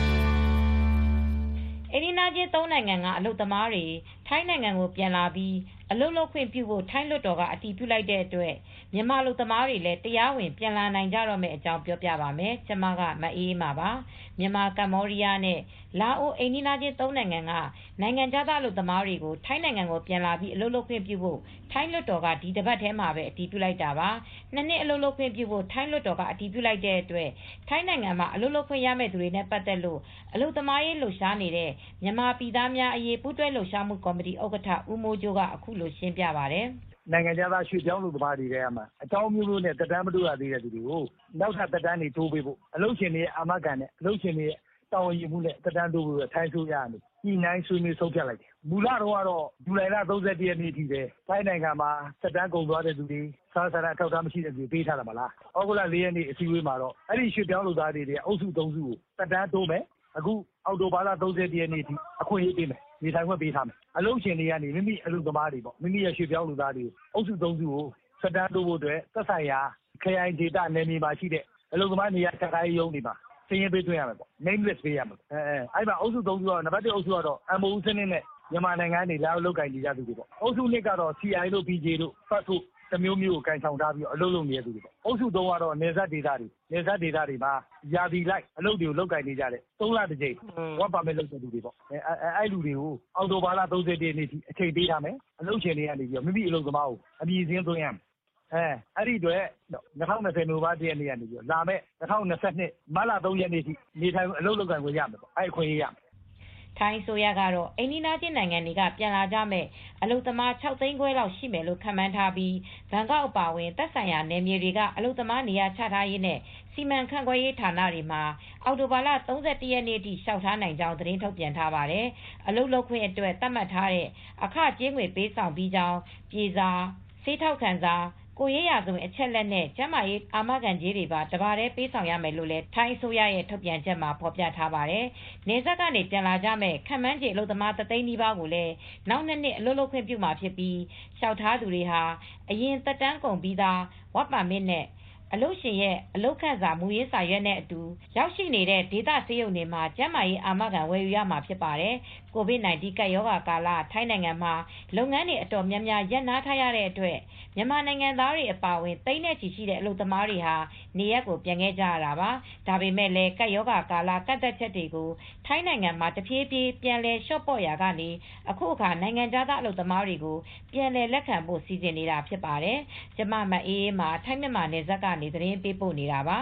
အိန္ဒိယချင်း၃နိုင်ငံကအလုပ်သမားတွေထိုင်းနိုင်ငံကိုပြန်လာပြီးအလုပ်လုပ်ခွင့်ပြုဖို့ထိုင်းလွှတ်တော်ကအတည်ပြုလိုက်တဲ့အတွက်မြန်မာအလုပ်သမားတွေလည်းတရားဝင်ပြန်လာနိုင်ကြတော့မယ့်အကြောင်းပြောပြပါမယ်။ကျွန်မကမအေးမှာပါ။မြန်မာကမ္ဘောဒီးယားနဲ့လာအိုအိန္ဒိယချင်း၃နိုင်ငံကနိုင်ငံခြားသားအလုပ်သမားတွေကိုထိုင်းနိုင်ငံကိုပြန်လာပြီးအလုပ်လုပ်ခွင့်ပြုဖို့ထိုင်းလွှတ်တော်ကဒီတစ်ပတ်ထဲမှာပဲအတည်ပြုလိုက်တာပါ။နှစ်နှစ်အလုပ်လုပ်ခွင့်ပြုဖို့ထိုင်းလွှတ်တော်ကအတည်ပြုလိုက်တဲ့အတွက်ထိုင်းနိုင်ငံမှာအလုပ်လုပ်ခွင့်ရမယ့်သူတွေနဲ့ပတ်သက်လို့အလုပ်သမားရေးလှုပ်ရှားနေတဲ့မြန်မာပြည်သားများအရေးပူးတွဲလှုပ်ရှားမှုကော်မတီဥက္ကဋ္ဌဦးမိုးကျိုးကအခုလိုရှင်းပြပါတယ်။နိုင်ငံခြားသားရွှေ့ပြောင်းလူသမားတွေထဲမှာအကြောင်းမျိုးမျိုးနဲ့တက်တန်းမတိုးရသေးတဲ့သူတွေကိုနောက်ထပ်တက်တန်းတွေတိုးပေးဖို့အလုပ်ရှင်တွေအာမခံနဲ့အလုပ်ရှင်တွေတာဝန်ယူမှုနဲ့တက်တန်းတိုးဖို့ထိုင်းဆိုရမယ်။ဒီနိုင်ဆွေးနွေးဆုံးဖြတ်လိုက်တယ်။မူလတော့ဇူလိုင်လ31ရက်နေ့ထိပဲထိုင်းနိုင်ငံမှာတက်တန်းကုန်သွားတဲ့သူတွေစားစရာအထောက်အထားမရှိတဲ့သူတွေပေးထားတာမလား။ဩဂုတ်လ4ရက်နေ့အစည်းအဝေးမှာတော့အဲ့ဒီရွှေ့ပြောင်းလူသားတွေအုပ်စု3စုကိုတက်တန်းတိုးမယ်။အခုအောက်တိုဘာလ31ရက်နေ့ထိအခွင့်အရေးပေးမယ်။နေထိုင်ခွင့်ပေးထားမယ်။အလုပ်ရှင်တွေကနေမိမိအလုပ်သမားတွေပေါ့မိမိရဲ့ရွှေ့ပြောင်းလူသားတွေအုပ်စု3စုကိုတက်တန်းတိုးဖို့အတွက်သက်ဆိုင်ရာခရိုင်ဒေသနယ်မြေမှာရှိတဲ့အလုပ်သမားနေရာချထားရေးရုံးတွေမှာစာရင်းပေးသွင်းရမယ်ပေါ့ name list ပေးရမယ်အဲ့မှာအုပ်စု3စုကတော့နံပါတ်1အုပ်စုကတော့ MOU စနစ်နဲ့မြန်မာနိုင်ငံနေလာလုပ်ကိုင်နေကြသူတွေပေါ့အုပ်စု2ကတော့ CI တို့ PJ တို့ဖတ်ဖို့တမျိုးမျိုးကိုကန်ဆောင်ထားပြီးအလုပ်လုပ်နေတဲ့သူတွေပေါ့အုပ်စု3ကတော့နေဆက်ဒေသတွေမှာယာဒီလိုက်အလုပ်တွေကိုလုပ်ကိုင်နေကြတယ်3လတစ်ကြိမ်ဝတ်ပါမယ်လုပ်တဲ့သူတွေပေါ့အဲ့လူတွေကိုအောက်တိုဘာလ31ရက်နေ့ထိအချိန်ပေးထားမယ်အလုပ်ရှင်တွေကနေပြီးမိမိအလုပ်သမားကိုအမည်စင်းသွင်းရမယ်အဲ့ဒီအတွက်2020နိုဝင်ဘာ1ရက်နေ့ကနေပြီးလာမဲ့2022မတ်လ3ရက်နေ့ထိနေထိုင်အလုပ်လုပ်ကိုင်ခွင့်ရမယ်ပေါ့အဲ့အခွင့်အရေးရမယ်ထိုင်းဆိုရကတော့အိန္ဒိယချင်းနိုင်ငံတွေကပြန်လာကြမဲ့အလုပ်သမား6သိန်းခွဲလောက်ရှိမယ်လို့ခန့်မှန်းထားပြီးဘန်ကောက်အပါအဝင်သက်ဆိုင်ရာနယ်မြေတွေကအလုပ်သမားနေရာချထားရေးနဲ့စီမံခန့်ခွဲရေးဌာနတွေမှာအောက်တိုဘာလ31ရက်နေ့ထိလျှောက်ထားနိုင်ကြောင်းသတင်းထုတ်ပြန်ထားပါတယ်။အလုပ်လုပ်ခွင့်အတွက်သတ်မှတ်ထားတဲ့အခကြေးငွေပေးဆောင်ပြီးကြောင်းပြေစာဆေးထောက်ခံစာကိုရေးရဆိုရင်အချက်လက်နဲ့ကျန်းမာရေးအာမခံကြေးတွေပါတပါးတည်းပေးဆောင်ရမယ်လို့လည်းထိုင်းအစိုးရရဲ့ထုတ်ပြန်ချက်မှာဖော်ပြထားပါတယ်။နေဆက်ကနေပြန်လာကြမဲ့ခံမှန်းခြေအလုပ်သမား3သိန်းနီးပါးကိုလည်းနောက်နှစ်အလုပ်လုပ်ခွင့်ပြုမှာဖြစ်ပြီးလျှောက်ထားသူတွေဟာအရင်သက်တမ်းကုန်ပြီးသားဝတ်ပါမစ်နဲ့အလုပ်ရှင်ရဲ့အလုပ်ခန့်စာမူရင်းစာရွက်နဲ့အတူရောက်ရှိနေတဲ့ဒေသဆေးရုံတွေမှာကျန်းမာရေးအာမခံဝယ်ယူရမှာဖြစ်ပါတယ်။ COVID-19 ကပ်ရောဂါကာလထိုင်းနိုင်ငံမှာလုပ်ငန်းတွေအတော်များများရပ်နားထားရတဲ့အတွက်မြန်မာနိုင်ငံသားတွေအပါအဝင်သိန်းနဲ့ချီရှိတဲ့အလုပ်သမားတွေဟာနေရပ်ကိုပြန်ခဲ့ကြရတာပါ။ဒါပေမဲ့လည်းကပ်ရောဂါကာလကန့်သတ်ချက်တွေကိုထိုင်းနိုင်ငံမှာတဖြည်းဖြည်းပြန်လည်လျှော့ပေါ့ရာကနေအခုအခါနိုင်ငံခြားသားအလုပ်သမားတွေကိုပြန်လည်လက်ခံဖို့စီစဉ်နေတာဖြစ်ပါတယ်။ကျမမအေးမှာထိုင်းမြန်မာနယ်စပ်ကနေသတင်းပေးပို့နေတာပါ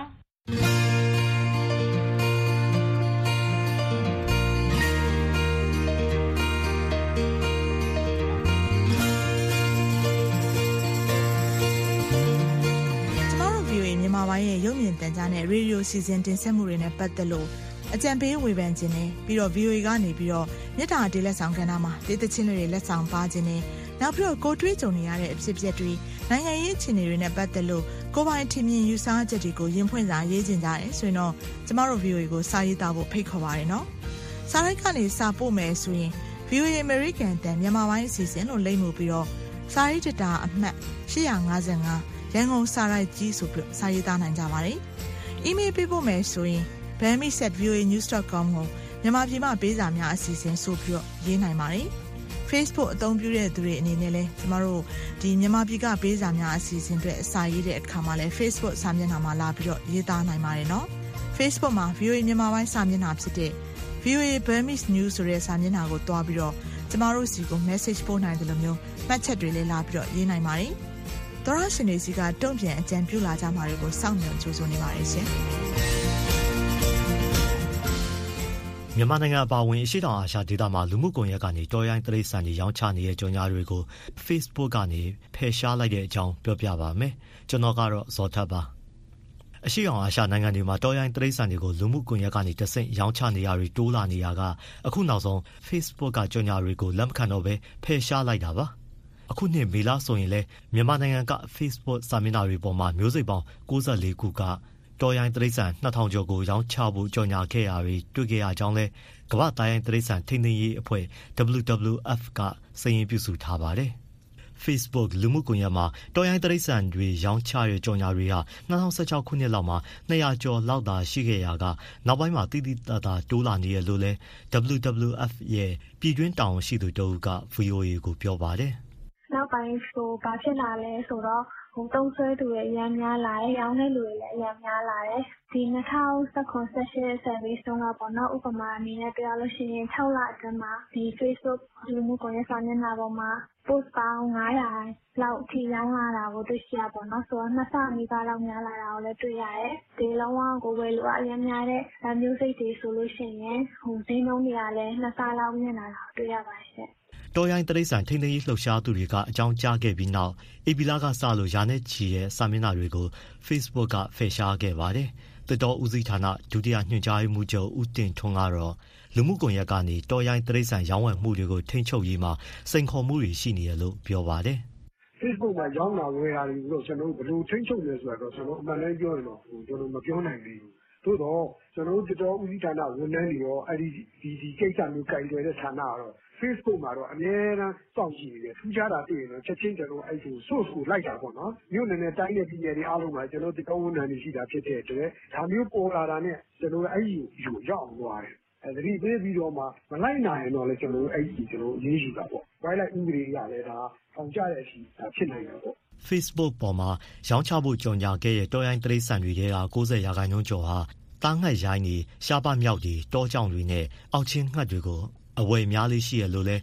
မြန်မာပိုင်းရဲ့ရုပ်မြင်သံကြားနဲ့ရေဒီယိုစီစဉ်တင်ဆက်မှုတွေနဲ့ပတ်သက်လို့အကြံပေးဝေဖန်ခြင်းနဲ့ပြီးတော့ VOA ကနေပြီးတော့မြစ်တာတေးလက်ဆောင်ကဏ္ဍမှာတေးသချင်းတွေလက်ဆောင်ပါခြင်းနဲ့နောက်ပြီးတော့ကိုတွေးကြုံနေရတဲ့အဖြစ်အပျက်တွေနိုင်ငံရေးအခြေအနေတွေနဲ့ပတ်သက်လို့ကိုပိုင်ထင်မြင်ယူဆချက်တွေကိုရင်ဖွင့်စာရေးခြင်းကြတယ်ဆိုရင်တော့ကျမတို့ VOA ကိုစာရေးသားဖို့ဖိတ်ခေါ်ပါရနော်။စာရိုက်ကနေစာပို့မယ်ဆိုရင် VOA American တန်မြန်မာပိုင်းအစီအစဉ်လို့လိမ့်မှုပြီးတော့စာရေးတတာအမှတ်855ရန်ကုန်စာရိုက်ကြီးဆိုပြီးစာရေးသားနိုင်ကြပါတယ်။ email ပေးဖို့မယ်ဆိုရင် bami@voanews.com ကိုမြန်မာပြည်မှာပေးစာများအစီအစဉ်ဆိုပြီးရေးနိုင်ပါတယ်။ Facebook အသုံးပြုတဲ့သူတွေအနေနဲ့လည်းကျမတို့ဒီမြန်မာပြည်ကပေးစာများအစီအစဉ်တွေအစာရေးတဲ့အခါမှာလည်း Facebook စာမျက်နှာမှာလာပြီးတော့ရေးသားနိုင်ပါတယ်နော်။ Facebook မှာ VOA မြန်မာပိုင်းစာမျက်နှာဖြစ်တဲ့ VOA Burmese News ဆိုတဲ့စာမျက်နှာကိုတွားပြီးတော့ကျမတို့စီကို message ပို့နိုင်တယ်လို့မျိုးမှတ်ချက်တွေလည်းလာပြီးတော့ရေးနိုင်ပါတယ်။သောရရှင်တွေစီကတုံ့ပြန်အကြံပြုလာကြမှာတွေကိုစောင့်မျှော်ကြိုးစားနေပါတယ်ရှင်။မြန်မာနိုင်ငံအပါအဝင်အရှေ့တောင်အာရှဒေသမှာလူမှုကွန်ရက်ကနေတော်ရိုင်းတိရစ္ဆာန်တွေရောင်းချနေတဲ့ကြော်ညာတွေကို Facebook ကနေဖယ်ရှားလိုက်တဲ့အကြောင်းပြောပြပါမယ်။ကျွန်တော်ကတော့ဇော်ထက်ပါ။အရှေ့တောင်အာရှနိုင်ငံတွေမှာတော်ရိုင်းတိရစ္ဆာန်တွေကိုလူမှုကွန်ရက်ကနေတဆင့်ရောင်းချနေရတွေတိုးလာနေရကအခုနောက်ဆုံး Facebook ကကြော်ညာတွေကိုလက်မခံတော့ဘဲဖယ်ရှားလိုက်တာပါ။အခုနှစ်မေလဆိုရင်လဲမြန်မာနိုင်ငံက Facebook စာမျက်နှာတွေပေါ်မှာမျိုးစိတ်ပေါင်း94ခုကတော်ရိုင်းတိရစ္ဆာန်2000ကျော်ကိုရောင်းချဖို့ကြော်ညာခဲ့ရပြီးတွေ့ခဲ့ရကြောင်းလဲကမ္ဘာ့သားရိုင်းတိရစ္ဆာန်ထိန်းသိမ်းရေးအဖွဲ့ WWF ကစာရင်းပြုစုထားပါတယ်။ Facebook လူမှုကွန်ရက်မှာတော်ရိုင်းတိရစ္ဆာန်တွေရောင်းချတဲ့ကြော်ညာတွေဟာ2016ခုနှစ်လောက်မှာ200ကျော်လောက်သာရှိခဲ့ရာကနောက်ပိုင်းမှာတိတိတတ်တာတိုးလာနေရလို့လဲ WWF ရဲ့ပြည်တွင်းတာဝန်ရှိသူတဦးက VOA ကိုပြောပါတယ်။နောက်ပိုင်းဘာဖြစ်လာလဲဆိုတော့သုံးစွဲသူတွေအများများလာတယ်။ရောင်းတဲ့လူတွေလည်းအများများလာတယ်။ဒီ2017-18 service တုန်းကပေါ့နော်ဥပမာအနေနဲ့ပြောလို့ရှိရင်6လအတွင်းမှာဒီ Facebook လူမှုကွန်ရက်စာမျက်နှာပေါ်မှာ post ပေါင်း900လောက်ထိရောင်းလာတာကိုတွေ့ရှိရပေါ့နော်ဆိုတော့2ဆနီးပါးလောက်များလာတာကိုလည်းတွေ့ရတယ်။ဒီလုံးဝကိုဝယ်လို့အများများတဲ့မျိုးစိတ်တွေဆိုလို့ရှိရင်ဈေးနှုန်းတွေကလည်း2ဆလောက်မြင့်လာတာတွေ့ရပါရှင့်။တော်ရိုင်းတိရစ္ဆာန်ထိန်းသိမ်းရေးလှုပ်ရှားသူတွေကအကြောင်းကြားခဲ့ပြီးနောက်ဧပြီလကစလို့ရာနဲ့ချီတဲ့စာမျက်နှာတွေကို Facebook ကဖယ်ရှားခဲ့ပါတယ်။သစ်တောဦးစီးဌာနဒုတိယညွှန်ကြားရေးမှူးချုပ်ဦးတင်ထွန်းကတော့လူမှုကွန်ရက်ကနေတော်ရိုင်းတိရစ္ဆာန်ရောင်းဝယ်မှုတွေကိုထိန်းချုပ်ရေးမှာစိန်ခေါ်မှုတွေရှိနေတယ်လို့ပြောပါတယ်။ Facebook မှာရောင်းတာဝယ်တာတွေကိုတော့ကျွန်တော်တို့ဘယ်လိုထိန်းချုပ်လဲဆိုတော့ကျွန်တော်အမှန်တမ်းပြောရင်တော့ကျွန်တော်မပြောနိုင်သေးဘူး။သို့တော့ကျွန်တော်တို့သစ်တောဦးစီးဌာနဝန်ထမ်းတွေရောဒီကိစ္စမျိုးကြိုင်တွယ်တဲ့ဌာနကတော့Facebook မှာတော့အများအားစောင့်ကြည့်နေတယ်ထူးခြားတာတွေ့ရင်တော့ချက်ချင်းကျွန်တော်အဲ့ဒီ source ကိုလိုက်တာပေါ့နော်မြို့နယ်နဲ့တိုင်းနယ်ပြည်နယ်တွေအားလုံးမှာကျွန်တော်ဒီကောင်းဝန်ထမ်းတွေရှိတာဖြစ်တဲ့အတွက်ဒါမျိုးပေါ်လာတာနဲ့ကျွန်တော်အဲ့ဒီယူရောက်သွားတယ်သတိပေးပြီးတော့မှမလိုက်နိုင်ရင်တော့လည်းကျွန်တော်အဲ့ဒီကျွန်တော်ရေးယူတာပေါ့ဝိုင်းလိုက်ဥပဒေရလည်းဒါအောင်ကြတဲ့အရှိဖြစ်နိုင်တယ်ပေါ့ Facebook ပေါ်မှာရောင်းချဖို့ကြော်ညာခဲ့တဲ့တော်ရိုင်းတိရစ္ဆာန်တွေက90%ကျော်ဟာတားငှက်ရိုင်းတွေရှားပါမြောက်တွေတောကြောင်တွေနဲ့အောက်ချင်းငှက်တွေကိုအဝယ်များလေးရှိရလို့လဲ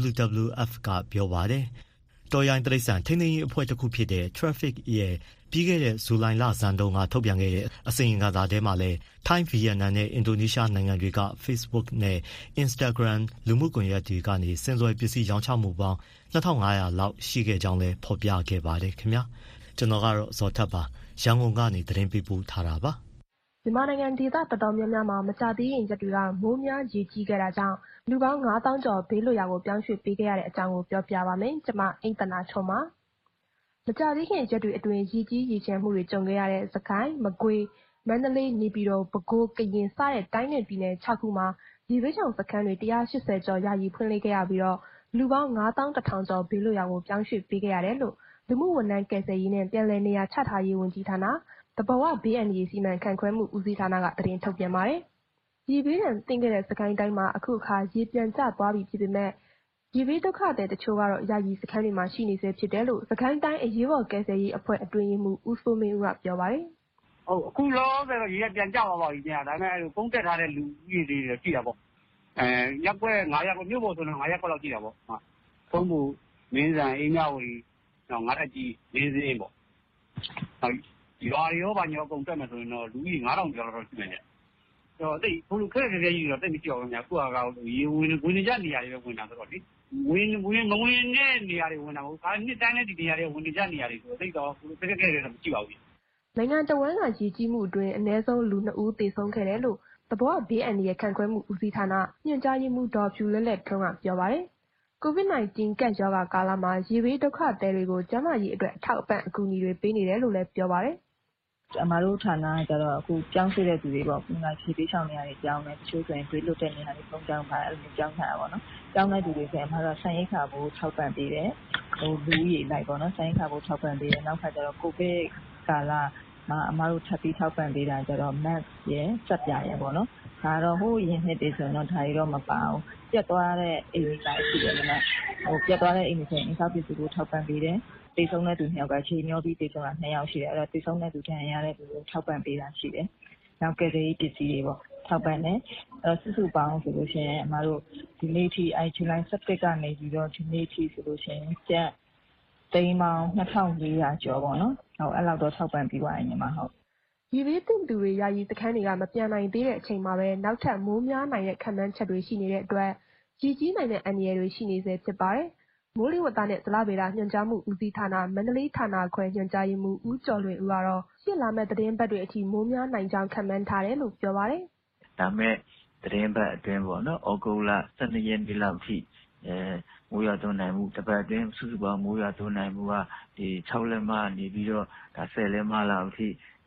WWF ကပြောပါတယ်။တော်ရိုင်းတိရစ္ဆာန်ထိန်းသိမ်းရေးအဖွဲ့တစ်ခုဖြစ်တဲ့ Traffic ရဲ့ပြီးခဲ့တဲ့ဇူလိုင်လဆန်းတုန်းကထုတ်ပြန်ခဲ့တဲ့အစီရင်ခံစာထဲမှာလဲထိုင်းဗီယက်နမ်နဲ့အင်ဒိုနီးရှားနိုင်ငံတွေက Facebook နဲ့ Instagram လူမှုကွန်ရက်တွေကနေစင်စွယ်ပစ္စည်းရောင်းချမှုပေါင်း2500လောက်ရှိခဲ့ကြောင်းလဲဖော်ပြခဲ့ပါတယ်ခင်ဗျာ။ကျွန်တော်ကတော့ဇော်ထက်ပါရန်ကုန်ကနေသတင်းပေးပို့ထားတာပါ။မြန်မာနိုင်ငံဒေသတော်တော်များများမှာမကြသေးခင်ရက်တွေကမိုးများရေကြီးခဲ့တာကြောင့်လူပေါင်း9000ကျော်ဘေးလွတ်ရာကိုပြောင်းရွှေ့ပေးခဲ့ရတဲ့အကြောင်းကိုပြောပြပါမယ်။ကျွန်မအိမ့်တနာချုံပါ။မကြသေးခင်ရက်တွေအတွင်းရေကြီးရေချမ်းမှုတွေကြုံခဲ့ရတဲ့စကိုင်း၊မကွေး၊မန္တလေး၊နေပြည်တော်၊ပဲခူး၊ကရင်စတဲ့တိုင်းနယ်ပြည်နယ်6ခုမှာရေဘေးရှောင်စခန်းတွေ180ကျော်ယာယီဖွင့်လှစ်ခဲ့ရပြီးတော့လူပေါင်း9100ကျော်ဘေးလွတ်ရာကိုပြောင်းရွှေ့ပေးခဲ့ရတယ်လို့လူမှုဝန်ထမ်းကယ်ဆယ်ရေးနဲ့ပြန်လည်နေရာချထားရေးဝန်ကြီးဌာနသဘာဝဘေးအန္တရာယ်စီမံခန့်ခွဲမှုဦးစီးဌာနကသတင်းထုတ်ပြန်ပါတယ်။ရေဘေးဒဏ်သင့်ခဲ့တဲ့စကိုင်းတိုင်းမှာအခုအခါရေပြန်ကျသွားပြီဖြစ်ပေမဲ့ရေဘေးဒုက္ခသည်တချို့ကတော့ယာယီစခန်းတွေမှာရှိနေဆဲဖြစ်တယ်လို့စကိုင်းတိုင်းအရေးပေါ်ကယ်ဆယ်ရေးအဖွဲ့အတွင်းရေးမှူးဦးစိုးမင်းဦးကပြောပါတယ်။ဟုတ်အခုလောဆယ်တော့ရေပြန်ကျသွားပါပြီခင်ဗျာဒါပေမဲ့ပုံတက်ထားတဲ့လူကြီးတွေရှိတာပေါ့။ရက်ွက်9ရက်မြို့ပေါ်ဆိုတော့9ရက်လောက်ရှိတာပေါ့။သုံးဖို့မင်းစံအေးမြဝတီတော့ငါတက်ကြီးမင်းစင်းပေါ့။ဟုတ်ရွာရောဘာညောကုန်တက်မယ်ဆိုရင်တော့လူကြီး9000ကျော်လောက်ရှိနေတယ်။တော့တိတ်ဘလို့ခက်ခက်ခဲကြီးတော့တိတ်မကြောက်ဘူးများခုကရေဝင်နေကြနေရတယ်ပဲဝင်တာဆိုတော့လေဝင်မဝင်တဲ့နေရာတွေဝင်တာမဟုတ်ဘူး။နှစ်တိုင်းနဲ့ဒီနေရာတွေဝင်နေကြနေရာတွေဆိုတော့တိတ်တော့ခက်ခက်ခဲခဲတော့မရှိပါဘူး။နိုင်ငံတော်ဝန်ကရေကြီးမှုအတွင်းအနည်းဆုံးလူ2ဦးသေဆုံးခဲ့တယ်လို့သဘောဘေးအန္တရာယ်ခန့်ခွဲမှုဦးစီးဌာနညွှန်ကြားရေးမှူးဒေါ်ဖြူလက်လက်ထွန်းကပြောပါတယ်။ COVID-19 ကပ်ရောဂါကာလမှာရေဘေးဒုက္ခသည်တွေကိုကျန်းမာရေးအတွက်အထောက်အပံ့အကူအညီတွေပေးနေတယ်လို့လည်းပြောပါတယ်။အမတို့ဌာနကကျတော့အခုပြောင်းရွှေ့တဲ့သူတွေပေါ့ဒီမှာခြေပေးဆောင်နေရတဲ့ကြောင်းနဲ့တချို့ဆိုရင်တွေးလွတ်တဲ့နေရာတွေပုံကြောင်းထားအဲ့လိုကြောင်းထားတာပေါ့နော်။ကြောင်းတဲ့သူတွေဆိုရင်အမတို့ဆန်ရိတ်ခါဖို့ထောက်ပံ့ပေးတယ်။လူကြီးလိုက်ပေါ့နော်ဆန်ရိတ်ခါဖို့ထောက်ပံ့ပေးတယ်။နောက်ခါကျတော့ကိုဗစ်ကာလအမတို့ထပ်ပြီးထောက်ပံ့ပေးတာကျတော့ mask ရယ်စက်ပြရယ်ပေါ့နော်။ဒါတော့ဟိုရင်နှစ်တည်းဆိုတော့ဒါတွေတော့မပါဘူး။ပြတ်သွားတဲ့အိမ်ကြီးရှိတယ်နော်။ပြတ်သွားတဲ့အိမ်ဆိုရင်အစားပစ္စည်းကိုထောက်ပံ့ပေးတယ်။တေဆုံးတဲ့သူ2ယောက်ကခြေမျောပြီးတေဆုံးတာ2ယောက်ရှိတယ်အဲ့တော့တေဆုံးတဲ့သူတန်ရတဲ့သူကိုထောက်ပံ့ပေးတာရှိတယ်နောက်ကယ်ဆယ်ရေးပစ္စည်းတွေပေါ့ထောက်ပံ့တယ်အဲ့တော့စုစုပေါင်းဆိုလို့ရှိရင်အမတို့ဒီနေ့ထိဇူလိုင်17ကနေပြီးတော့ဒီနေ့ထိဆိုလို့ရှိရင်ကျပ်သိန်းပေါင်း2400ကျော်ပေါ့နော်ဟုတ်အဲ့လောက်တော့ထောက်ပံ့ပြီးသွားရင်ညီမဟုတ်ရေဘေးသင့်သူတွေယာယီစခန်းတွေကမပြန်နိုင်သေးတဲ့အချိန်မှာပဲနောက်ထပ်မိုးများနိုင်တဲ့ခံမှန်းချက်တွေရှိနေတဲ့အတွက်ရေကြီးနိုင်တဲ့အန္တရာယ်တွေရှိနေဆဲဖြစ်ပါတယ်မိုးလေဝသနဲ့ဇလဗေဒညွှန်ကြားမှုဦးစီးဌာနမန္တလေးဌာနခွဲညွှန်ကြားရေးမှူးဦးကျော်လွင်ဦးကတော့ရှေ့လာမယ့်သတင်းပတ်တွေအထိမိုးများနိုင်ကြောင်းခန့်မှန်းထားတယ်လို့ပြောပါတယ်။ဒါမဲ့သတင်းပတ်အတွင်းပေါ့နော်။ဩဂုတ်လ12ရက်နေ့လောက်ထိမိုးရွာသွန်းနိုင်မှုတစ်ပတ်အတွင်းစုစုပေါင်းမိုးရွာသွန်းနိုင်မှုကဒီ6လက်မနေပြီးတော့ဒါ10လက်မလောက်ထိ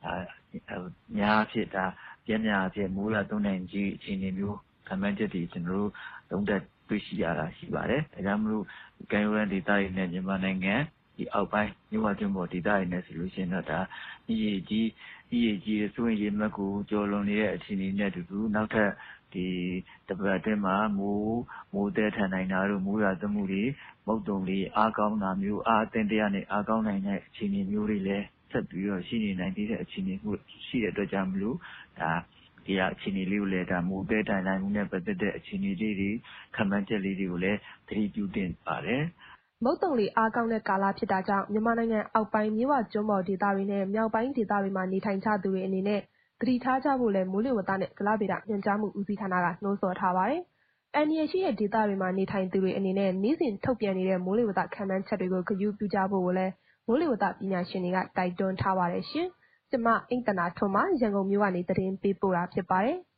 ညာဖြစ်တာပြင်းညာဖြစ်မိုးရွာသွန်းနိုင်ခြင်းအခြေအနေမျိုးခန့်မှန်းချက်တွေကျွန်တော်တို့သုံးသပ်တွေ့ရှိရတာရှိပါတယ်။ဒါကြောင့်မလို့ကမ်းရိုးတန်းဒေသတွေနဲ့မြန်မာနိုင်ငံဒီအောက်ပိုင်းမြဝကျွန်းပေါ်ဒေသတွေနဲ့ဆိုလို့ရှိရင်တော့ဒါဤကြီးဆိုရင်ရေမှတ်ကိုကျော်လွန်နေတဲ့အခြေအနေနဲ့အတူတူနောက်ထပ်ဒီတပတ်အတွင်းမှာမိုးတဲထန်နိုင်တာတို့မိုးရွာသွန်းမှုတွေမုတ်တုံတွေအားကောင်းတာမျိုးအသင်တရားနဲ့အားကောင်းနိုင်တဲ့အခြေအနေမျိုးတွေလည်းဆက်ပြီးတော့ရှိနေနိုင်တဲ့အခြေအနေမျိုးရှိတဲ့အတွက်ကြောင့်မလို့ဒါဒီအခြေအနေလေးကိုလည်းဒါမိုးတဲတိုင်နိုင်မှုနဲ့ပတ်သက်တဲ့အခြေအနေလေးတွေခံမှန်းချက်လေးတွေကိုလည်းသတိပြုသင့်ပါတယ်မုတ်တုံလေအားကောင်းတဲ့ကာလဖြစ်တာကြောင့်မြန်မာနိုင်ငံအောက်ပိုင်းမြဝကျွန်းပေါ်ဒေသတွေနဲ့မြောက်ပိုင်းဒေသတွေမှာနေထိုင်ကြသူတွေအနေနဲ့သတိထားကြဖို့လည်းမိုးလေဝသနဲ့ဇလဗေဒညွှန်ကြားမှုဦးစီးဌာနကနှိုးဆော်ထားပါတယ်။အန္တရာယ်ရှိတဲ့ဒေသတွေမှာနေထိုင်သူတွေအနေနဲ့နေ့စဉ်ထုတ်ပြန်နေတဲ့မိုးလေဝသခန့်မှန်းချက်တွေကိုဂရုပြုကြဖို့ကိုလည်းမိုးလေဝသပညာရှင်တွေကတိုက်တွန်းထားပါတယ်ရှင်။ကျမအိမ့်သန္တာထွန်းမှရန်ကုန်မြို့ကနေသတင်းပေးပို့တာဖြစ်ပါတယ်။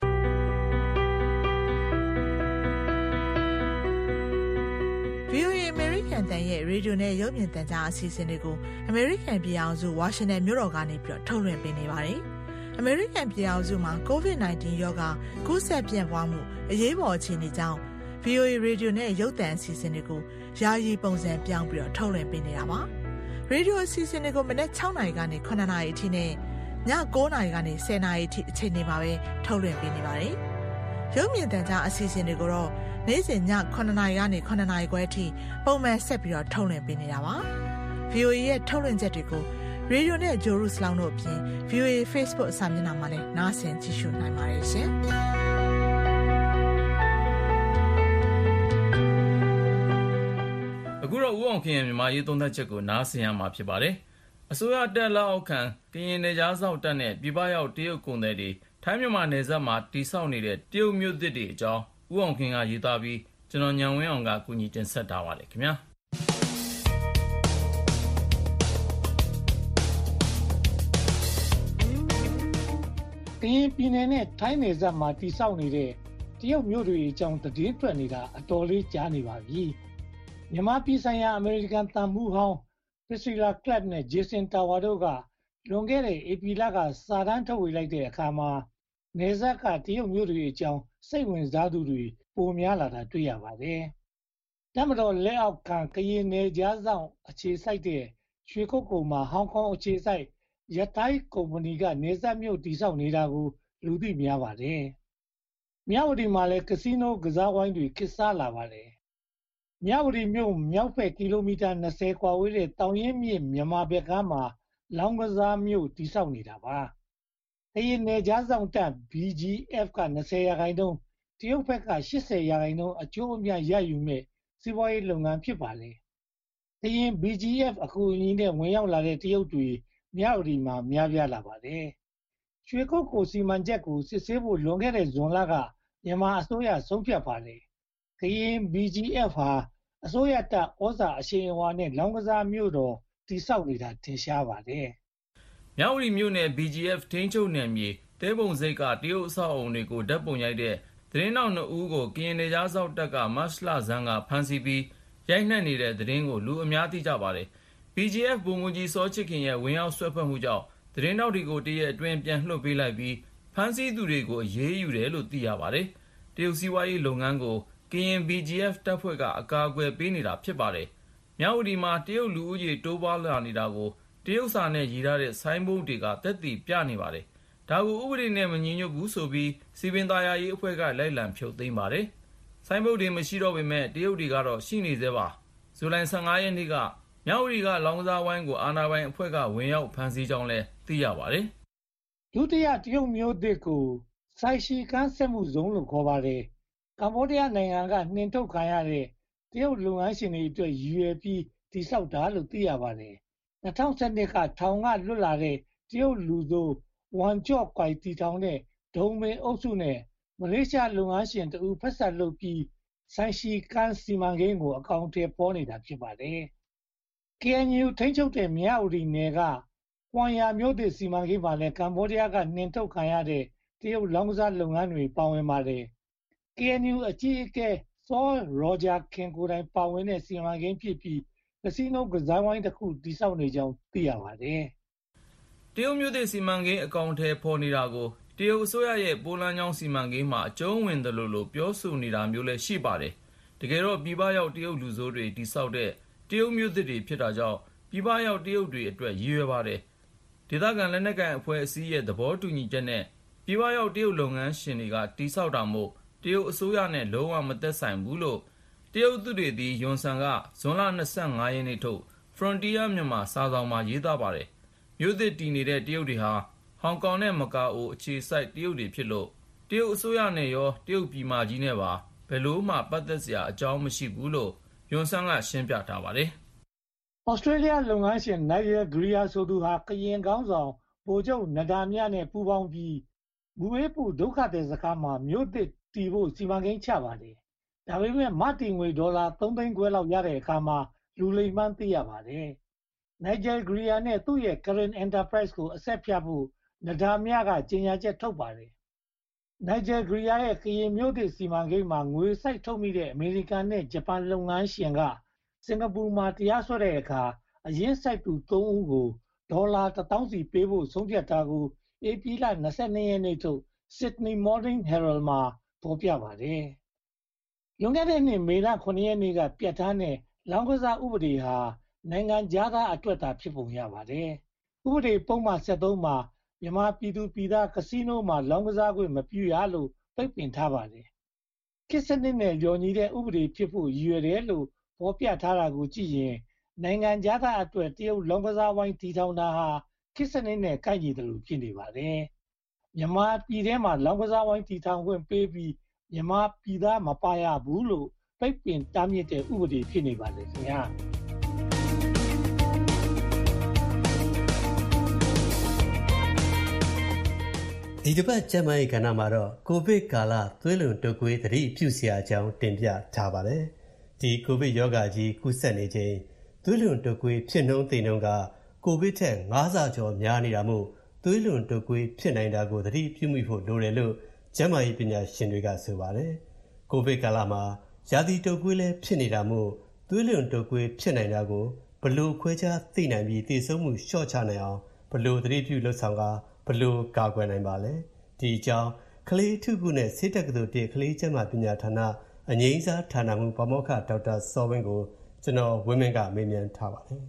VOA အမေရိကန်တန်ရဲ့ရေဒီယိုနဲ့ရုပ်မြင်သံကြားအစီအစဉ်တွေကိုအမေရိကန်ပြည်အောင်စုဝါရှင်တန်မြို့တော်ကနေပြီးတော့ထုတ်လွှင့်ပေးနေပါတယ်။အမေရိကန်ပြည်အောင်စုမှာ COVID-19 ရောဂါကူးစက်ပြန့်ပွားမှုအရေးပေါ်အခြေအနေကြောင့် VOA ရေဒီယိုနဲ့ရုပ်သံအစီအစဉ်တွေကိုယာယီပုံစံပြောင်းပြီးတော့ထုတ်လွှင့်ပေးနေတာပါ။ရေဒီယိုအစီအစဉ်တွေကိုမနက်6နာရီကနေ9နာရီအထိနဲ့ည9နာရီကနေ10နာရီအထိအချိန်တွေမှာပဲထုတ်လွှင့်ပေးနေပါတယ်။ရုပ်မြင်သံကြားအစီအစဉ်တွေကိုတော့နေ့စဉ်ည9နာရီကနေ9နာရီခွဲအထိပုံမှန်ဆက်ပြီးတော့ထုတ်လွှင့်ပေးနေတာပါ။ VOA ရဲ့ထုတ်လွှင့်ချက်တွေကိုရေဒီယိုနဲ့ဂျိုရုစလောင်းတို့အပြင် VOA Facebook စာမျက်နှာမှာလည်းနားဆင်ကြည့်ရှုနိုင်ပါတယ်ရှင်။အခုတော့ဦးအောင်ခင်ရဲ့မြန်မာရေးသုံးသပ်ချက်ကိုနားဆင်ရမှာဖြစ်ပါတယ်။အစိုးရတပ်လက်အောက်ခံကရင်နယ်ခြားစောင့်တပ်နဲ့ပြည်ပရောက်တရုတ်ကုန်သည်တွေထိုင်းမြန်မာနယ်စပ်မှာတိစောက်နေတဲ့တရုတ်မြို့သစ်တွေအကြောင်းဦးအောင်ခင်ကရေးသားပြီးကျွန်တော်ညံဝင်းအောင်ကကူညီတင်ဆက်ထားပါတယ်ခင်ဗျာ။ကရင်ပြည်နယ်နဲ့ထိုင်းနယ်စပ်မှာတိစောက်နေတဲ့တရုတ်မြို့တွေအကြောင်းသတင်းထွက်နေတာအတော်လေးကြားနေပါပြီ။မြန်မာပြည်ဆိုင်ရာအမေရိကန်သံမှူးဟောင်း Priscilla Clapp နဲ့ Jason Tower တို့ကလွန်ခဲ့တဲ့ဧပြီလကစာတမ်းထုတ်ဝေလိုက်တဲ့အခါမှာနယ်စပ်ကတရုတ်မြို့တွေအကြောင်းစိတ်ဝင်စားသူတွေပိုများလာတာတွေ့ရပါတယ်။တပ်မတော်လက်အောက်ခံကရင်နယ်ကြားဆောင်အခြေစိုက်တဲ့ရွှေကုက္ကုံမှာဟောင်ကောင်အခြေစိုက်ရထိုင်းကုမ္ပဏီကနယ်စပ်မြို့တည်ဆောက်နေတာကိုလူသိများပါတယ်။မြဝတီမှာလည်းကစီနိုကစားဝိုင်းတွေခေတ်စားလာပါတယ်။မြဝတီမြို့မြောက်ဘက်ကီလိုမီတာ20ကွာဝေးတဲ့တောင်ရင်းမြစ်မြန်မာဘက်ကမ်းမှာလောင်းကစားမြို့တည်ဆောက်နေတာပါ။ကရင်နယ်ကြားဆောင်တပ် BGF က20%တရုတ်ဘက်က80%အကျိုးအမြတ်ရယူမဲ့စီးပွားရေးလုပ်ငန်းဖြစ်ပါလေ။ကရင် BGF အကူအညီနဲ့ဝင်ရောက်လာတဲ့တရုတ်တွေမြဝတီမှာများပြားလာပါတယ်။ရွှေကုက္ကိုစီမံချက်ကိုစစ်ဆေးဖို့လွန်ခဲ့တဲ့ဇွန်လကမြန်မာအစိုးရဆုံးဖြတ်ပါတယ်။ကရင် BGF ဟာအစိုးရတပ်ဩဇာအရှိန်အဝါနဲ့လောင်းကစားမြို့တော်တည်ဆောက်နေတာထင်ရှားပါတယ်။မြဝတီမြို့နယ် BGF ထိန်းချုပ်နယ်မြေတဲပုံစိတ်ကတရုတ်အဆောက်အုံတွေကိုဓာတ်ပုံရိုက်တဲ့သတင်းတောက်2ဦးကိုကရင်နယ်ခြားစောင့်တပ်ကမတ်လဆန်းကဖမ်းဆီးပြီးရိုက်နှက်နေတဲ့သတင်းကိုလူအများသိကြပါတယ်။ BGF ဗိုလ်မှူးကြီးစောချစ်ခင်ရဲ့ဝင်ရောက်ဆွဲဖက်မှုကြောင့်သတင်းတောက်တွေကိုတရက်အတွင်းပြန်လွှတ်ပေးလိုက်ပြီးဖမ်းဆီးသူတွေကိုအရေးယူတယ်လို့သိရပါတယ်။တရုတ်စီးပွားရေးလုပ်ငန်းကိုကရင် BGF တပ်ဖွဲ့ကအကာအကွယ်ပေးနေတာဖြစ်ပါတယ်။မြဝတီမှာတရုတ်လူဦးရေတိုးပွားလာနေတာကိုတရုတ်စာနဲ့ရေးထားတဲ့ဆိုင်းဘုတ်တွေကသက်သေပြနေပါတယ်။ဒါကိုဥပဒေနဲ့မညီညွတ်ဘူးဆိုပြီးစီပင်သာယာရေးအဖွဲ့ကလိုက်လံဖြုတ်သိမ်းပါတယ်။ဆိုင်းဘုတ်တွေမရှိတော့ပေမဲ့တရုတ်တွေကတော့ရှိနေသေးပါ။ဇူလိုင်15ရက်နေ့ကမြဝတီကလောင်းကစားဝိုင်းကိုအာဏာပိုင်အဖွဲ့ကဝင်ရောက်ဖမ်းဆီးကြောင်းလည်းသိရပါတယ်။ဒုတိယတရုတ်မျိုးသစ်ကိုဆိုင်ရှီကန်းစက်မှုဇုံလို့ခေါ်ပါတယ်။ကမ္ဘောဒီးယားနိုင်ငံကနှင်ထုတ်ခံရတဲ့တရုတ်လုပ်ငန်းရှင်တွေအတွက်ရည်ရွယ်ပြီးတည်ဆောက်တာလို့သိရပါတယ်။2012ကထောင်ကလွတ်လာတဲ့တရုတ်လူဆိုးဝမ်ကျော့ကွိုင်တီထောင်တဲ့ဒုံမင်အုပ်စုနဲ့မလေးရှားလုပ်ငန်းရှင်တူဖက်ဆက်လုပ်ပြီးဆိုင်ရှီကန်းစီမံကိန်းကိုအကောင့်ထဲပေါ်နေတာဖြစ်ပါတယ်။ KNU ထိန်းချုပ်တဲ့မြဝတီနယ်ကပွန်ယာမြို့သစ်စီမံကိန်းမှာလည်းကမ္ဘောဒီးယားကနှင်ထုတ်ခံရတဲ့တရုတ်လောင်းကစားလုပ်ငန်းတွေပါဝင်ပါတယ်။ KNU အကြီးအကဲစောရောဂျာခင်ကိုယ်တိုင်ပါဝင်တဲ့စီမံကိန်းဖြစ်ပြီးကစီနိုကစားဝိုင်းတစ်ခုတည်ဆောက်နေကြောင်းသိရပါတယ်။တရုတ်မြို့သစ်စီမံကိန်းအကောင်အထည်ဖော်နေတာကိုတရုတ်အစိုးရရဲ့ပိုးလမ်းကြောင်းစီမံကိန်းမှာအကျုံးဝင်တယ်လို့ပြောဆိုနေတာမျိုးလည်းရှိပါတယ်။တကယ်တော့ပြည်ပရောက်တရုတ်လူဆိုးတွေတိစောက်တဲ့တရုတ်မြို့သစ်တွေဖြစ်တာကြောင့်ပြည်ပရောက်တရုတ်တွေအတွက်ရည်ရွယ်ပါတယ်။ဒေသခံလက်နက်ကိုင်အဖွဲ့အစည်းရဲ့သဘောတူညီချက်နဲ့ပြည်ပရောက်တရုတ်လုပ်ငန်းရှင်တွေကတိစောက်တာမို့တရုတ်အစိုးရနဲ့လုံးဝမသက်ဆိုင်ဘူးလို့တရုတ်သုတေသီယွန်ဆန်ကဇွန်လ25 ရက်နေ့ထုတ် Frontier မြန်မာစာစောင်မှာရေးသားပါတယ်။မြို့သစ်တည်နေတဲ့တရုတ်တွေဟာဟောင်ကောင်နဲ့မကာအိုအခြေစိုက်တရုတ်တွေဖြစ်လို့တရုတ်အစိုးရနဲ့ရောတရုတ်ပြည်မကြီးနဲ့ပါဘယ်လိုမှပတ်သက်စရာအကြောင်းမရှိဘူးလို့ယွန်ဆန်ကရှင်းပြထားပါတယ်။ Australia လုပ်ငန်းရှင် Nigel Greer ဆိုသူဟာကရင်ကောင်းဆောင်ဗိုလ်ချုပ်နဒာမြနဲ့ပူးပေါင်းပြီးမူအေးပူဒုက္ခသည်စခန်းမှာမြို့သစ်တည်ဖို့စီမံကိန်းချပါတယ်။ဒါပေမဲ့မတည်ငွေဒေါ်လာ3 သိန်းခွဲလောက်ရတဲ့အခါမှာလူလိမ်မှန်းသိရပါတယ်။ Nigel Greer နဲ့သူ့ရဲ့ Karen Enterprise ကိုအဆက်ဖြတ်ဖို့နဒာမြကကြေညာချက်ထုတ်ပါတယ်။ Nigel Greer ရဲ့ကရင်မြို့သစ်စီမံကိန်းမှာငွေစိုက်ထုတ်မိတဲ့အမေရိကန်နဲ့ဂျပန်လုပ်ငန်းရှင်ကစင်ကာပူမှာတရားစွဲတဲ့အခါအရင်းစိုက်သူ3ဦးကိုဒေါ်လာ1000စီပေးဖို့ဆုံးဖြတ်တာကိုဧပြီလ22 ရက်နေ့ထုတ် Sydney Morning Herald မှာဖော်ပြပါတယ်။လွန်ခဲ့တဲ့နှစ်မေလ9 ရက်နေ့ကပြဋ္ဌာန်းတဲ့လောင်းကစားဥပဒေဟာနိုင်ငံသားအတွက်သာဖြစ်ပုံရပါတယ်။ဥပဒေပုံမှန်73မှာမြန်မာပြည်သူပြည်သားကစီနိုမှာလောင်းကစားခွင့်မပြုရလို့ပိတ်ပင်ထားပါတယ်။ခေတ်စနစ်နဲ့လျော်ညီတဲ့ဥပဒေဖြစ်ဖို့ရည်ရွယ်တယ်လို့ဖော်ပြထားတာကိုကြည့်ရင်နိုင်ငံသားအတွက်တရုတ်လောင်းကစားဝိုင်းတည်ထောင်တာဟာခေတ်စနစ်နဲ့ကိုက်ညီတယ်လို့ဖြစ်နေပါတယ်။မြန်မာပြည်ထဲမှာလောင်းကစားဝိုင်းတည်ထောင်ခွင့်ပေးပြီးမြန်မာပြည်သားမပါရဘူးလို့ပိတ်ပင်တားမြစ်တဲ့ဥပဒေဖြစ်နေပါတယ်ခင်ဗျာ။ဒီတစ်ပတ်ကျမ်းမာရေးကဏ္ဍမှာတော့ကိုဗစ်ကာလသွေးလွန်တုပ်ကွေးသတိပြုစရာအကြောင်းတင်ပြထားပါတယ်။ဒီကိုဗစ်ရောဂါကြီးကူးစက်နေချိန်သွေးလွန်တုပ်ကွေးဖြစ်နှုန်းသိနှုန်းကကိုဗစ်ထက်5ဆကျော်များနေတာမို့သွေးလွန်တုပ်ကွေးဖြစ်နိုင်တာကိုသတိပြုမိဖို့လိုတယ်လို့ကျန်းမာရေးပညာရှင်တွေကဆိုပါတယ်။ကိုဗစ်ကာလမှာရာသီတုပ်ကွေးလည်းဖြစ်နေတာမို့သွေးလွန်တုပ်ကွေးဖြစ်နိုင်တာကိုဘယ်လိုခွဲခြားသိနိုင်ပြီးသေဆုံးမှုလျှော့ချနိုင်အောင်ဘယ်လိုသတိပြုလုပ်ဆောင်ကာဘယ်လိုကာကွယ်နိုင်ပါလဲဒီအကြောင်းကလေးထုခုနဲ့ဆေးတက္ကသိုလ်ကလေးကျန်းမာပညာဌာနအငြိမ်းစားဌာနမှပါမောက္ခဒေါက်တာစောဝင်းကိုကျွန်တော်ဝင်းမင်းကမေးမြန်းထားပါတယ်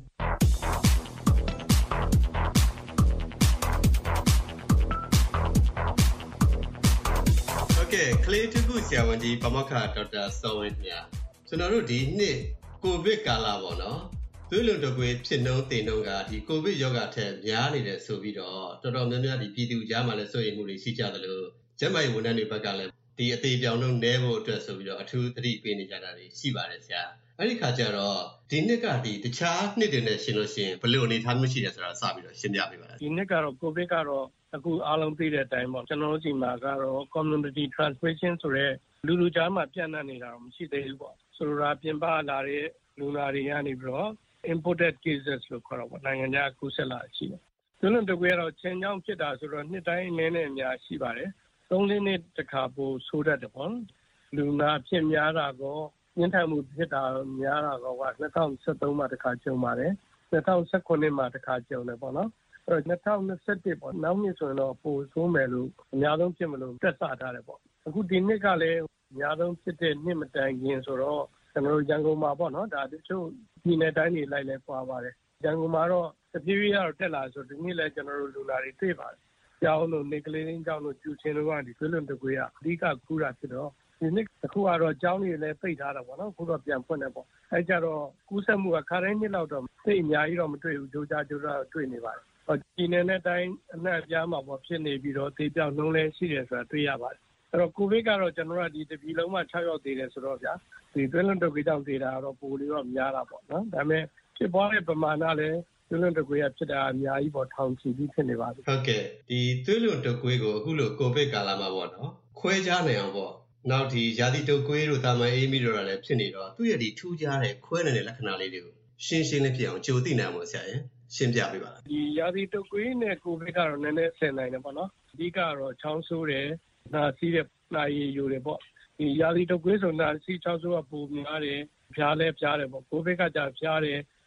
ဟုတ်ကဲ့ကလေးထုခုဆရာဝန်ကြီးပါမောက္ခဒေါက်တာစောဝင်းခင်ဗျာကျွန်တော်တို့ဒီနှစ်ကိုဗစ်ကာလပေါ့နော်သွေးလွန်တုပ်ကွေးဖြစ်နှုန်းသိနှုန်းကဒီကိုဗစ်ရောဂါထက်များနေတယ်ဆိုပြီးတော့တော်တော်များများဒီပြည်သူကြားမှာလည်းစိုးရိမ်မှုတွေရှိကြတယ်လို့ကျန်းမာရေးဝန်ထမ်းတွေဘက်ကလည်းဒီအသေးပြောင်နှုန်းနည်းဖို့အတွက်ဆိုပြီးတော့အထူးသတိပေးနေကြတာတွေရှိပါတယ်ဆရာအဲ့ဒီခါကျတော့ဒီနှစ်ကဒီတခြားနှစ်တွေနဲ့ရှင်းလို့ရှိရင်ဘယ်လိုအနေအထားမျိုးရှိတယ်ဆိုတာစပြီးတော့ရှင်းပြပေးပါလားဒီနှစ်ကတော့ကိုဗစ်ကတော့အခုအားလုံးသိတဲ့အတိုင်းပေါ့ကျွန်တော်တို့ဒီမှာကတော့ community transmission ဆိုတဲ့လူလူကြားမှာပြန့်နှံ့နေတာတော့မရှိသေးဘူးပေါ့ဆိုလိုတာပြင်ပလာတဲ့လူနာတွေကနေပြီးတော့imported cases လို့ခေါ်တော့နိုင်ငံခြားကူးစက်လာရှိတယ်။သွေးလွန်တုပ်ကွေးကတော့ချင်းချောင်းဖြစ်တာဆိုတော့နှစ်တိုင်းအနည်းနဲ့အများရှိပါတယ်။3 နှစ်တစ်ခါပိုဆိုးတတ်တယ်ပေါ့။လူနာဖြစ်များတာကောညှဉ်းထန်မှုဖြစ်တာများတာကောက2013မှာတစ်ခါကြုံပါတယ်။2019မှာတစ်ခါကြုံတယ်ပေါ့နော်။အဲ့တော့2021ပေါ့နောက်နှစ်ဆိုရင်တော့ပိုဆိုးမယ်လို့အများဆုံးဖြစ်မလို့တက်ဆထားတယ်ပေါ့။အခုဒီနှစ်ကလည်းအများဆုံးဖြစ်တဲ့နှစ်မတိုင်ခင်ဆိုတော့ကျွန်တော်တို့ရန်ကုန်မှာပေါ့နော်ဒါတချို့ပြည်နယ်တိုင်းတွေလိုက်လဲပွားပါတယ်ရန်ကုန်မှာတော့တပြေးပြေးကတော့တက်လာဆိုဒီနေ့လဲကျွန်တော်တို့လူလာတွေတွေ့ပါတယ်ကျောင်းတို့နေကလေးရင်းကျောင်းတို့ကျူချင်းတို့ကဒီသွေးလွန်တုပ်ကွေးကအဓိကကူးတာဖြစ်တော့ဒီနေ့အခုကတော့ကျောင်းတွေလည်းပိတ်ထားတာပေါ့နော်အခုတော့ပြန်ဖွင့်တယ်ပေါ့အဲကြတော့ကူးစက်မှုကခါတိုင်းနှစ်လောက်တော့သိအများကြီးတော့မတွေ့ဘူးကြိုးကြားတွေ့နေပါတယ်ပြည်နယ်နဲ့တိုင်းအနှံ့အပြားမှာပေါ့ဖြစ်နေပြီးတော့သေပြောက်နှုန်းလဲရှိတယ်ဆိုတာတွေ့ရပါတယ်အဲ့တော့ကိုဗစ်ကတော့ကျွန်တော်တို့ဒီတပြည်လုံးမှာ6 ယောက်သေတယ်ဆိုတော့ဗျာဒီသွေးလွန်တုပ်ကွေးကြောင့်သေတာကတော့ပိုလေးတော့များတာပေါ့နော်ဒါပေမဲ့ဖြစ်ပွားတဲ့ပမာဏလည်းသွေးလွန်တုပ်ကွေးဖြစ်တာအများကြီးပေါ့ထောင်ချီပြီးဖြစ်နေပါပြီဟုတ်ကဲ့ဒီသွေးလွန်တုပ်ကွေးကိုအခုလိုကိုဗစ်ကာလမှာပေါ့နော်ခွဲခြားနိုင်အောင်ပေါ့နောက်ဒီရာသီတုပ်ကွေးတို့တာမန်အေးမိတို့လည်းဖြစ်နေတော့သူ့ရဲ့ဒီထူးခြားတဲ့ခွဲနေတဲ့လက္ခဏာလေးတွေကိုရှင်းလေးဖြစ်အောင်ကြိုသိနိုင်အောင်ဆရာရင်ရှင်းပြပေးပါလားဒီရာသီတုပ်ကွေးနဲ့ကိုဗစ်ကတော့နည်းနည်းဆင်နိုင်တယ်ပေါ့နော်အဓိကတော့ချောင်းဆိုးတယ်နာစီးတဲ့နာရီယူတယ်ပေါ့ဒီရာသီတုပ်ကွေးဆိုနာစီးချောင်းဆိုးကပိုများတယ်ဖျားလဲဖျားတယ်ပေါ့ကိုဗစ်ကကြာဖျားတယ်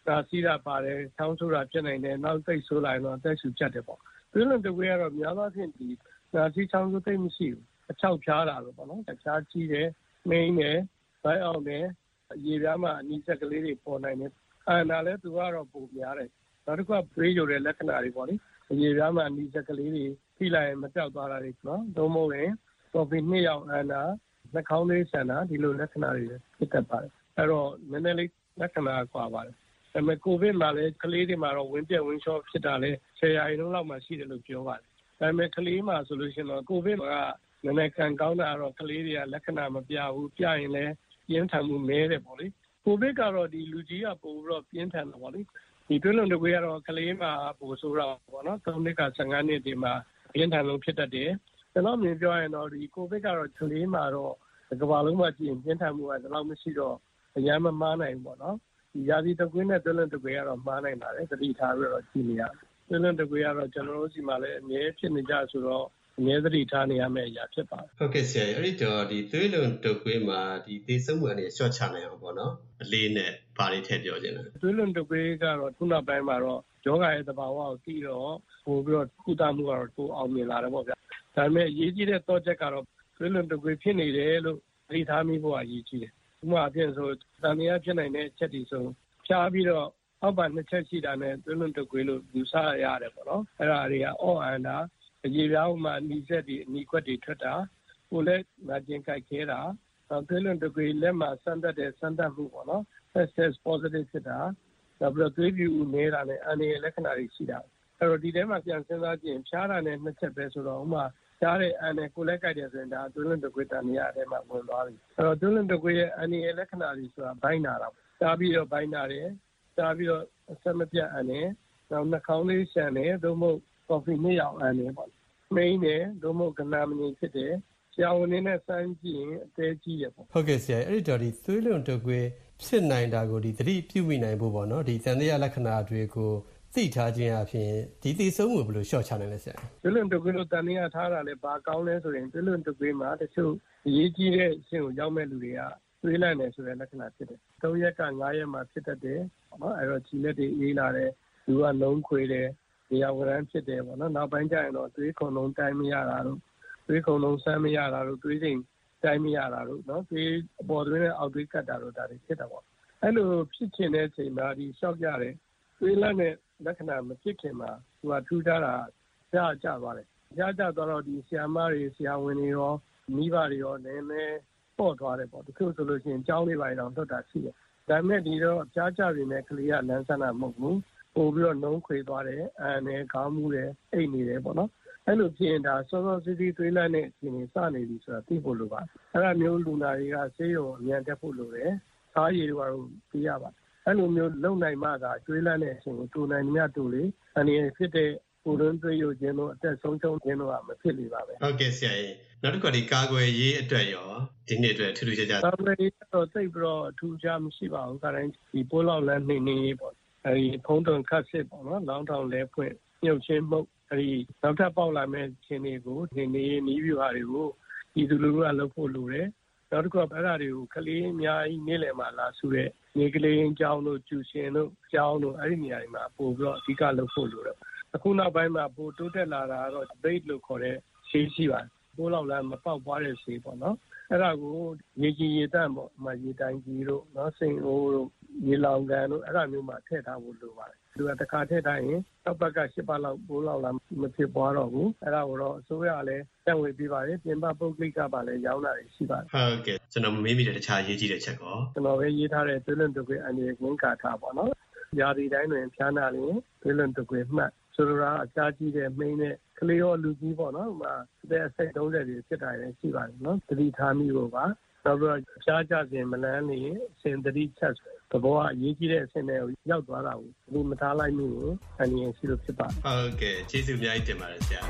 နာစီးတာပါတယ်ချောင်းဆိုးတာဖြစ်နိုင်တယ်နောက်သိဆိုးလာရင်တော့အသက်ရှူချက်တယ်ပေါ့သွေးလွန်တုပ်ကွေးကတော့များသောအားဖြင့်ဒီနာစီးချောင်းဆိုးသိမရှိဘူးအချောက်ဖြားတာလို့ပေါ့နော်ဖြားကြီးတယ်နှိမ့်တယ်ဗိုက်အောင်တယ်ရေပြားမှာအနီးစက်ကလေးတွေပေါ်နိုင်တယ်အာနာလည်းသူကတော့ပုံများတယ်နောက်တစ်ခုကသွေးကြိုတဲ့လက္ခဏာတွေပေါ့လေရေပြားမှာအနီးစက်ကလေးတွေဖိလိုက်ရင်မပြောက်သွားတာတွေနော်သုံးမဟုတ်ရင်ကော်ဖီ2ရောက်အာနာနှာခေါင်းလေးဆန်တာဒီလိုလက္ခဏာတွေဖြစ်တတ်ပါတယ်အဲ့တော့နည်းနည်းလေးလက္ခဏာကွာပါတယ်ဒါပေမဲ့ကိုဗစ်မှာလည်းကလေးတွေမှာတော့ဝင်ပြက်ဝင်လျှော့ဖြစ်တာလဲ10%လောက်မှရှိတယ်လို့ပြောပါတယ်ဒါပေမဲ့ကလေးမှာဆိုလို့ရှိရင်တော့ကိုဗစ်ကနည်းနည်းခံကောင်းတာတော့ကလေးတွေကလက္ခဏာမပြဘူးပြရင်လည်းပြင်းထန်မှုနည်းတယ်ပေါ့လေကိုဗစ်ကတော့ဒီလူကြီးကပိုပြီးတော့ပြင်းထန်တယ်ပေါ့လေဒီသွေးလွန်တုပ်ကွေးကတော့ကလေးမှာပိုဆိုးတာပေါ့နော်3နှစ်က15နှစ်ဒီမှာပြင်းထန်လို့ဖြစ်တတ်တယ်ကျွန်တော်မြင်ပြောရင်တော့ဒီကိုဗစ်ကတော့ကလေးမှာတော့ကမ္ဘာလုံးမှာကြည့်ရင်ပြင်းထန်မှုကတော့မရှိတော့အများမမားနိုင်ဘူးပေါ့နော်ဒီရာသီတုပ်ကွေးနဲ့သွေးလွန်တုပ်ကွေးကတော့မားနိုင်ပါတယ်သတိထားပြီးတော့ကြည့်နေရတယ်သွေးလွန်တုပ်ကွေးကတော့ကျွန်တော်တို့စီမှာလည်းအမြဲဖြစ်နေကြဆိုတော့အမြဲသတိထားနေရမယ့်အရာဖြစ်ပါတယ်ဟုတ်ကဲ့ဆရာအဲ့ဒီတော့ဒီသွေးလွန်တုပ်ကွေးမှာဒီသေဆုံးမှုအနေနဲ့ရှော့ချနိုင်အောင်ပေါ့နော်အလေးနဲ့ဘာတွေထည့်ပြောခြင်းလဲသွေးလွန်တုပ်ကွေးကတော့ခုနောက်ပိုင်းမှာတော့ယောဂရဲ့သဘာဝကိုသိတော့ပို့ပြီးတော့ကုသမှုကတော့ပိုအောင်မြင်လာတယ်ပေါ့ဗျာဒါပေမဲ့အရေးကြီးတဲ့သောချက်ကတော့သွေးလွန်တုပ်ကွေးဖြစ်နေတယ်လို့သတိထားမိဖို့အရေးကြီးတယ်ဥပမာအဖြစ်ဆိုတန်မြာဖြစ်နိုင်တဲ့အချက်တွေဆိုဖြားပြီးတော့အောက်ပါ2ချက်ရှိတာနဲ့သွေးလွန်တုပ်ကွေးလို့ယူဆရတယ်ပေါ့နော်အဲ့ဒါတွေကအော့အန်တာရေပြားမှာနီးစက်တွေအနီးခွက်တွေထွက်တာကိုလည်းငါကျင်ကြိုက်ခဲတာသွေးလွန်တုပ်ကွေးလက်မှာစမ်းသပ်တဲ့စမ်းသပ်မှုပေါ့နော် test positive ဖြစ်တာနောက်ပြီးတော့သွေးပြူနေတာနဲ့အန်ရဲ့လက္ခဏာတွေရှိတာအဲ့တော့ဒီထဲမှာပြန်စဉ်းစားကြည့်ရင်ဖြားတာနဲ့2ချက်ပဲဆိုတော့ဥမာကြားတဲ့အန်နဲ့ကိုလည်းကြိုက်တယ်ဆိုရင်ဒါသွေးလွန်တုပ်ကွေးတန်မြာထဲမှာဝင်သွားပြီအဲ့တော့သွေးလွန်တုပ်ကွေးရဲ့အန်ရဲ့လက္ခဏာတွေဆိုတာဘိုင်းနာတာကြားပြီးတော့ဘိုင်းနာတယ်ကြားပြီးတော့အဆက်မပြတ်အန်နဲ့နောက်နှာခေါင်းလေးရှန်တယ်သို့မဟုတ်ကော်ဖီ2ရောက်အန်နဲ့ပေါ့မိန်းတယ်သို့မဟုတ်ကနာမငြိမ်ဖြစ်တယ်ဆရာဝန်နဲ့စမ်းကြည့်ရင်အသေးကြီးရပေါ့ဟုတ်ကဲ့ဆရာအဲ့ဒီတော့ဒီသွေးလွန်တုပ်ကွေးဖြစ်နိုင်တာကိုဒီသတိပြုမိနိုင်ဖို့ပေါ့နော်ဒီသံသယလက္ခဏာတွေကိုသိထားခြင်းအပြင်ဒီသေဆုံးမှုဘယ်လိုရှော့ချနိုင်လဲဆရာသွေးလွန်တုပ်ကွေးလို့တန်နေရထားတာလဲဘာကောင်းလဲဆိုရင်သွေးလွန်တုပ်ကွေးမှာတချို့အရေးကြီးတဲ့အဆင့်ကိုရောက်မဲ့လူတွေကသွေးလန့်တယ်ဆိုတဲ့လက္ခဏာဖြစ်တယ်3ရက်က5ရက်မှာဖြစ်တတ်တယ်ပေါ့နော်အဲ့တော့ခြေလက်တွေအေးလာတယ်လူကလုံးခွေတယ်ဒီအဝရမ်းဖြစ်တယ်ပေါ့နော်နောက်ပိုင်းကျရင်တော့သွေးခုန်လုံးတိုင်းမရတာတို့သွေးခုန်လုံးဆမ်းမရတာတို့သွေးစိမ်တိုင်းမရတာတို့နော်သွေးအပေါ်သွေးနဲ့အောက်သွေးကတ်တာတို့ဒါတွေဖြစ်တာပေါ့အဲ့လိုဖြစ်ချင်တဲ့အချိန်မှာဒီရှော့ကြတယ်သွေးလန့်တဲ့လက္ခဏာမဖြစ်ခင်မှာသူကထူးခြားတာကြားကြသွားတယ်ကြားကြသွားတော့ဒီဆရာမတွေဆရာဝန်တွေရောမိဘတွေရောနည်းနည်းပေါ့သွားတယ်ပေါ့တချို့ဆိုလို့ရှိရင်ကြောင်းလေးပါတော့လွတ်တာရှိတယ်ဒါပေမဲ့ဒီတော့ကြားကြပြီနဲ့ကလေးကလမ်းဆန်းတာမဟုတ်ဘူးပို့ပြီးတော့နှုံးခွေသွားတယ်အန်နဲ့ခေါင်းမူတယ်အိတ်နေတယ်ပေါ့နော်အဲ့လိုဖြစ်ရင်ဒါစောစောစီးစီးသွေးလန့်တဲ့အချိန်စနေပြီဆိုတာသိဖို့လိုပါအဲ့ဒါမျိုးလူနာတွေကဆေးရုံအမြန်တက်ဖို့လိုတယ်စားရည်တွေကတော့ပြရပါအဲ့လိုမျိုးလုံနိုင်မှသာသွေးလန့်တဲ့အချိန်ကိုတူနိုင်မြတ်တူလေအနေဖြစ်တဲ့ကိုယ်တွင်းသွေးယိုခြင်းတို့အသက်ဆုံးရှုံးခြင်းတို့ကမဖြစ်လေပါပဲဟုတ်ကဲ့ဆရာကြီးနောက်တစ်ခါဒီကာကွယ်ရေးအတွက်ရောဒီနေ့အတွက်ထူးထူးခြားခြားကာကွယ်ရေးတော့သိပြီးတော့ထူးခြားမရှိပါဘူးခါတိုင်းဒီပိုးလောက်လန်းနေနေပေါ့အဲဒီဖုံးသွန်ခတ်စစ်ပေါ့နော်လောင်းထောင်လဲဖွင့်မြုပ်ချင်းမှုတ်အဲဒီနောက်ထပ်ပေါက်လာမဲ့ခြင်းတွေကိုနေနေနီးပြူဟာတွေကိုဒီလူလူကလုပ်ဖို့လိုတယ်နောက်တစ်ခုကအဲ့ဒါတွေကိုကလေးအများကြီးနေ့လယ်မှာလာဆူတဲ့နေကလေးအကြောင်းတို့ကျူရှင်တို့ကျောင်းတို့အဲ့ဒီနေရာတွေမှာပို့ပြီးတော့အဓိကလုပ်ဖို့လိုတယ်အခုနောက်ပိုင်းမှာပို့တိုးတက်လာတာကတော့ debate လို့ခေါ်တဲ့ရှေးရှိပါတယ်ပိုးလောက်လာမပေါက်ပွားတဲ့ရှေးပေါ့နော်အဲ့ဒါကိုရေကြီးရေတန့်ပေါ့မရေတိုင်းကြီးတို့နော်စိန်အိုးတို့ရေလောင်ကန်တို့အဲ့ဒါမျိုးမှာထည့်ထားဖို့လိုပါတယ်သူကတစ်ခါထည့်ထားရင်တောက်ဘက်က10ပတ်လောက်ပိုးလောက်လာမဖြစ်ပွားတော့ဘူးအဲ့ဒါကိုတော့အစိုးရလည်းတန်ဝေပေးပါတယ်ပြင်ပပုဂ္ဂလိကပါလည်းရောင်းတာရှိပါတယ်ဟုတ်ကဲ့ကျွန်တော်မေးမိတဲ့တခြားရေးကြည့်တဲ့ချက်ကောကျွန်တော်ပဲရေးထားတဲ့သွေးလွန်တုပ်ကွေးအန္တရာယ်ဝင်ကာထားပေါ့နော်ຢာဒီတိုင်းတွင်ဖျားနာရင်သွေးလွန်တုပ်ကွေးမှတ်ဆိုလိုတာအကြားကြီးတဲ့မိန်းနဲ့ကလေးရောလူကြီးပေါ့နော်ဟိုမှာအသက်30တွေဖြစ်တာလည်းရှိပါတယ်နော်သတိထားမိဖို့ပါနောက်ပြီးတော့ဖျားကြစဉ်မလန်းနေစင်သတိချက်သဘောကအရေးကြီးတဲ့အဆင့်တွေကိုရောက်သွားတာကိုဒီမထားလိုက်မိရင်အန္တရာယ်ရှိလို့ဖြစ်ပါတယ်ဟုတ်ကဲ့ကျေးဇူးအများကြီးတင်ပါတယ်ဆရာ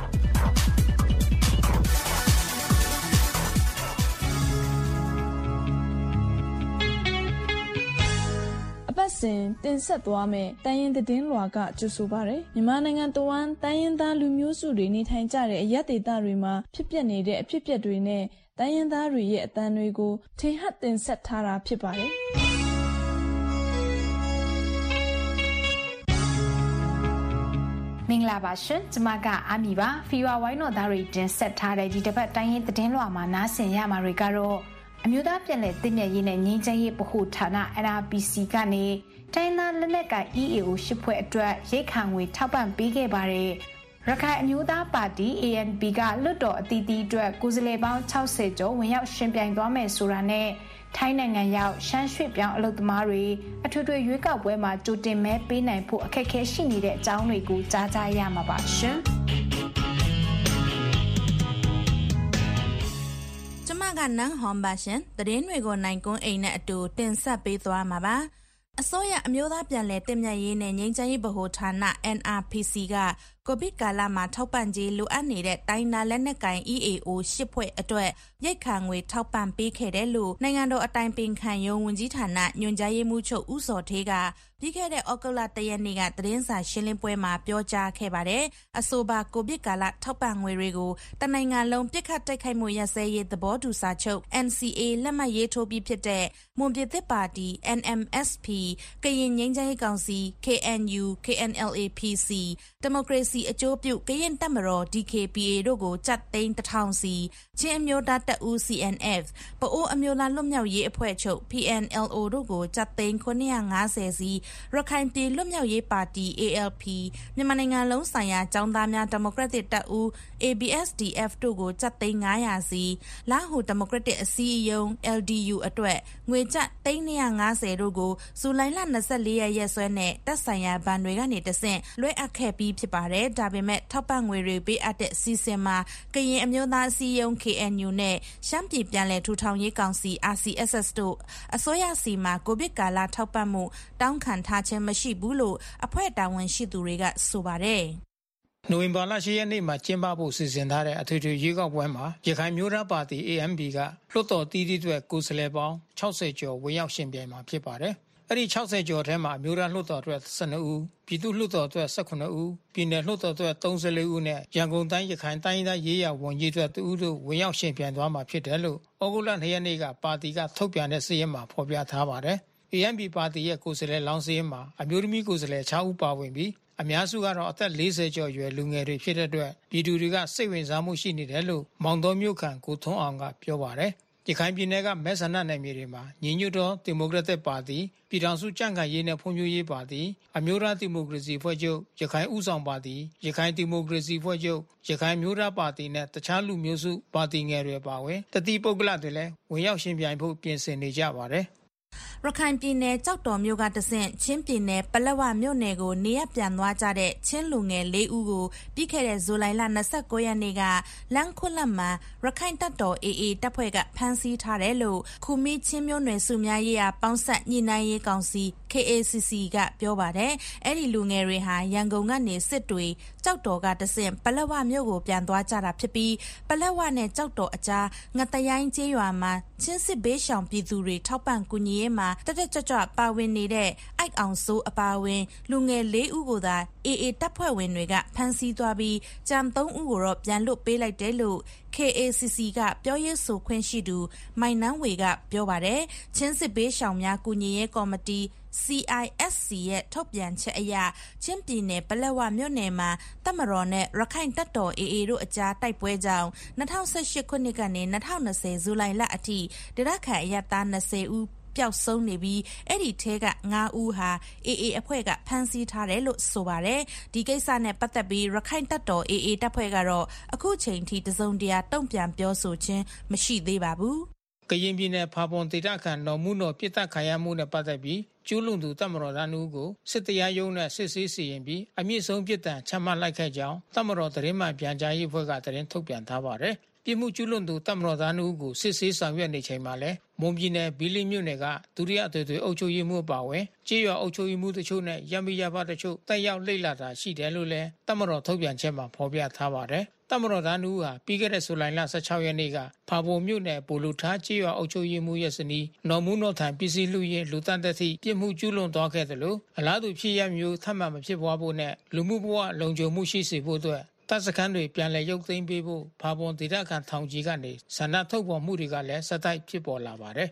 အပတ်စဉ်တင်ဆက်သွားမယ့်တိုင်းရင်းသတင်းလွှာကကြိုဆိုပါရယ်မြန်မာနိုင်ငံတဝန်းတိုင်းရင်းသားလူမျိုးစုတွေနေထိုင်ကြတဲ့အရပ်ဒေသတွေမှာဖြစ်ပျက်နေတဲ့အဖြစ်အပျက်တွေနဲ့တိုင်းရင်းသားတွေရဲ့အသံတွေကိုထင်ဟပ်တင်ဆက်ထားတာဖြစ်ပါတယ်မင်္ဂလာပါရှင်ကျမကအာမီပါဖီဝါဝိုင်းတော်သားတွေတင်ဆက်ထားတဲ့ဒီတစ်ပတ်တိုင်းရင်သတင်းလွှာမှာနားဆင်ရမှာတွေကတော့အမျိုးသားပြည်လဲတည်မြဲရေးနဲ့ငြိမ်းချမ်းရေးဗဟိုဌာန NRPC ကနေတိုင်းသားလက်နက်က EAO ရှစ်ဖွဲ့အတွက်ရိတ်ခါငွေထောက်ပံ့ပေးခဲ့ပါတယ်ရခိုင်အမျိုးသားပါတီ ANP ကလွတ်တော်အသီးသီးအတွက်ကိုယ်စားလှယ်ပေါင်း60ကျော်ဝင်ရောက်ရှင်ပြိုင်သွားမယ်ဆိုတာနဲ့ထိုင်းနိုင်ငံရောက်ရှမ်းရွှေ့ပြောင်းအလုပ်သမားတွေအထွေထွေရွေးကောက်ပွဲမှာကြိုတင်မဲပေးနိုင်ဖို့အခက်အခဲရှိနေတဲ့အကြောင်းတွေကိုကြားကြရမှာပါရှင်။ကျမကနန်းဟွန်ပါရှင်သတင်းတွေကိုနိုင်ကွန်းအိမ်နဲ့အတူတင်ဆက်ပေးသွားမှာပါ။အစိုးရအမျိုးသားပြည်လဲတည်မြဲရေးနဲ့ငြိမ်းချမ်းရေးဗဟိုဌာန NRPC ကကိုဗစ်ကာလမှာထောက်ပံ့ကြေးလိုအပ်နေတဲ့တိုင်းနာလက်နက်ကိုင် EAO ရှစ်ဖွဲ့အတွက်ရိတ်ခါငွေထောက်ပံ့ပေးခဲ့တယ်လို့နိုင်ငံတော်အတိုင်ပင်ခံရုံးဝန်ကြီးဌာနညွှန်ကြားရေးမှူးချုပ်ဦးစောထေးကပြီးခဲ့တဲ့ဩဂုတ်လ1ရက်နေ့ကသတင်းစာရှင်းလင်းပွဲမှာပြောကြားခဲ့ပါတယ်။အဆိုပါကိုဗစ်ကာလထောက်ပံ့ငွေတွေကိုတနိုင်ငံလုံးပြစ်ခတ်တိုက်ခိုက်မှုရပ်စဲရေးသဘောတူစာချုပ် NCA လက်မှတ်ရေးထိုးပြီးဖြစ်တဲ့မွန်ပြည်သစ်ပါတီ NMSP ကရင်ငြိမ်းချမ်းရေးကောင်စီ KNU KNLA-PC ဒီမိုကရေစီအကျိုးပြုကရင်တပ်မတော် DKPA တို့ကိုကျပ်သိန်း1000စီချင်းအမျိုးသားတပ်ဦး CNF ပအိုးအမျိုးသားလွတ်မြောက်ရေးအဖွဲ့ချုပ် PNLO တို့ကိုကျပ်သိန်း950စီရခိုင်ပြည်လွတ်မြောက်ရေးပါတီ ALP မြန်မာနိုင်ငံလုံးဆိုင်ရာចောင်းသားများဒီမိုကရက်တစ်တပ်ဦး ABSDF တို့ကိုကျပ်သိန်း900စီလာဟူဒီမိုကရက်တစ်အစည်းအရုံး LDU အတွက်ငွေကျပ်သိန်း250တို့ကိုဇူလိုင်လ24ရက်ရက်စွဲနဲ့တပ်ဆိုင်ရာဘဏ်တွေကနေတဆင့်လွှဲအပ်ခဲ့ပြီးဖြစ်ပါတယ်။ဒါပေမဲ့ထောက်ပံ့ငွေတွေပေးအပ်တဲ့စီစဉ်မှာကရင်အမျိုးသားအစည်းအရုံး KNU နဲ့ရှမ်းပြည်ပြည်လဲထူထောင်ရေးကောင်စီ RCSS တို့အစိုးရစီမှာကိုဗစ်ကာလထောက်ပံ့မှုတောင်းခံထားခြင်းမရှိဘူးလို့အဖွဲ့တာဝန်ရှိသူတွေကဆိုပါတယ်။နိုဝင်ဘာလ10ရက်နေ့မှာကျင်းပဖို့စီစဉ်ထားတဲ့အထွေထွေရွေးကောက်ပွဲမှာရခိုင်မျိုးသားပါတီ ANP ကလွှတ်တော်တီးတီးအတွက်ကိုယ်စားလှယ်ပေါင်း60ကျော်ဝင်ရောက်ရှင်ပြိုင်မှာဖြစ်ပါတယ်။အဲ့ဒီ60ကျော်ထဲမှာမျိုးသားလွှတ်တော်အတွက်12ဦးပြည်သူ့လွှတ်တော်အတွက်18ဦးပြည်နယ်လွှတ်တော်အတွက်34ဦးနဲ့ရန်ကုန်တိုင်းရခိုင်တိုင်းဒေသရေးရာဝန်ကြီးအတွက်2ဦးတို့ဝင်ရောက်ရှင်ပြိုင်သွားမှာဖြစ်တယ်လို့ဩဂုတ်လ2ရက်နေ့ကပါတီကထုတ်ပြန်တဲ့စာရင်းမှာဖော်ပြထားပါတယ်။ ANP ပါတီရဲ့ကိုယ်စားလှယ်လောင်းစာရင်းမှာအမျိုးသမီးကိုယ်စားလှယ်6ဦးပါဝင်ပြီးအများစုကတော့အသက်40ကျော်ရွယ်လူငယ်တွေဖြစ်တဲ့အတွက်ပြည်သူတွေကစိတ်ဝင်စားမှုရှိနေတယ်လို့မောင်တော်မြို့ခံကိုထွန်းအောင်ကပြောပါတယ်။ရခိုင်ပြည်နယ်ကမဲဆန္ဒနယ်မြေတွေမှာညီညွတ်သောဒီမိုကရက်တစ်ပါတီပြည်ထောင်စုကြံ့ခိုင်ရေးနဲ့ဖွံ့ဖြိုးရေးပါတီအမျိုးသားဒီမိုကရေစီဖွဲ့ချုပ်ရခိုင်ဥဆောင်ပါတီရခိုင်ဒီမိုကရေစီဖွဲ့ချုပ်ရခိုင်မျိုးသားပါတီနဲ့တခြားလူမျိုးစုပါတီငယ်တွေပါဝင်တတိပုဂ္ဂလတွေလည်းဝင်ရောက်ရှင်ပြိုင်ဖို့ပြင်ဆင်နေကြပါတယ်။ရခိုင်ပြည်နယ်ကြောက်တော်မြို့ကတဆင့်ချင်းပြည်နယ်ပလက်ဝမြို့နယ်ကိုနေရပြန်သွားကြတဲ့ချင်းလူငယ်၄ဦးကိုပြီးခဲ့တဲ့ဇူလိုင်လ29ရက်နေ့ကလမ်းခွလက်မှာရခိုင်တပ်တော် AA တပ်ဖွဲ့ကဖမ်းဆီးထားတယ်လို့ခူမီချင်းမျိုးနွယ်စုများရေးရာပေါင်းဆက်ညှိနှိုင်းရေးကောင်စီ KACC ကပြောပါတယ်။အဲ့ဒီလူငယ်တွေဟာရန်ကုန်ကနေစစ်တွေကြောက်တော်ကတဆင့်ပလက်ဝမြို့ကိုပြန်သွားကြတာဖြစ်ပြီးပလက်ဝနဲ့ကြောက်တော်အကြားငတရိုင်းကျေးရွာမှာချင်းစစ်ဘေးရှောင်ပြည်သူတွေထောက်ပံ့ကူညီရေးမှာတက်ကြွပါဝင်နေတဲ့အိုက်အောင်စိုးအပါဝင်လူငယ်၄ဦးကိုသာ AA တပ်ဖွဲ့ဝင်တွေကဖမ်းဆီးသွားပြီးကြံ3ဦးကိုတော့ပြန်လွတ်ပေးလိုက်တယ်လို့ KACC ကပြောရေးဆိုခွင့်ရှိသူမိုင်နန်းဝေကပြောပါတယ်။ချင်းစစ်ဘေးရှောင်များကူညီရေးကော်မတီ CISC ရဲ့ထုတ်ပြန်ချက်အရချင်းပြည်နယ်ပလက်ဝမြို့နယ်မှာတပ်မတော်နဲ့ရခိုင်တပ်တော် AA တို့အကြားတိုက်ပွဲကြောင့်2018ခုနှစ်ကနေ2020ဇူလိုင်လအထိဒေသခံအရပ်သား20ဦးပျောက်ဆုံးနေပြီးအဲ့ဒီထဲက9ဦးဟာ AA အဖွဲ့ကဖမ်းဆီးထားတယ်လို့ဆိုပါတယ်။ဒီကိစ္စနဲ့ပတ်သက်ပြီးရခိုင်တပ်တော် AA တပ်ဖွဲ့ကတော့အခုချိန်ထိတစုံတရာတုံ့ပြန်ပြောဆိုခြင်းမရှိသေးပါဘူး။ကရင်ပြည်နယ်ဖာပွန်ဒေသခံတော်မှုတော်ပြစ်တက်ခံရမှုနဲ့ပတ်သက်ပြီးကျူးလွန်သူတပ်မတော်သားတို့ကိုစစ်တရားရုံးနဲ့စစ်ဆေးစီရင်ပြီးအမြင့်ဆုံးပြစ်ဒဏ်ချမှတ်လိုက်ခဲ့ကြောင်းတပ်မတော်သတင်းမှန်ပြန်ကြားရေးအဖွဲ့ကသတင်းထုတ်ပြန်ထားပါတယ်။ပြည်မှုကျူးလွန်သူတပ်မတော်သားတို့ကိုစစ်ဆေးဆောင်ရွက်နေချိန်မှာလဲမွန်ပြည်နယ်ဘီလီမြို့နယ်ကဒုတိယအထွေထွေအုပ်ချုပ်ရေးမှူးပါဝင်ကြေးရွာအုပ်ချုပ်ရေးမှူးတချို့နဲ့ရမီရပါတချို့တက်ရောက်လိမ့်လာတာရှိတယ်လို့လဲတပ်မတော်ထုတ်ပြန်ချက်မှာဖော်ပြထားပါတယ်။တပ်မတော်သားတို့ဟာပြီးခဲ့တဲ့ဇူလိုင်လ16ရက်နေ့ကဖာပွန်မြို့နယ်ပိုလူထားကြေးရွာအုပ်ချုပ်ရေးမှူးရဲ့ဇနီးနော်မူးနော်ထံပစ္စည်းလူရဲလူတန်းသက်သည့်ပြစ်မှုကျူးလွန်သွားခဲ့တယ်လို့အလားတူဖြစ်ရမျိုးထပ်မံမဖြစ်ပွားဖို့နဲ့လူမှုဘဝလုံခြုံမှုရှိစေဖို့အတွက်တပ်စခန်းတွေပြန်လည်ရုပ်သိမ်းပေးဖို့ဖာပွန်ဒေသခံထောင်ကြီးကနေဆန္ဒထုတ်ဖော်မှုတွေကလည်းစတိုက်ဖြစ်ပေါ်လာပါတယ်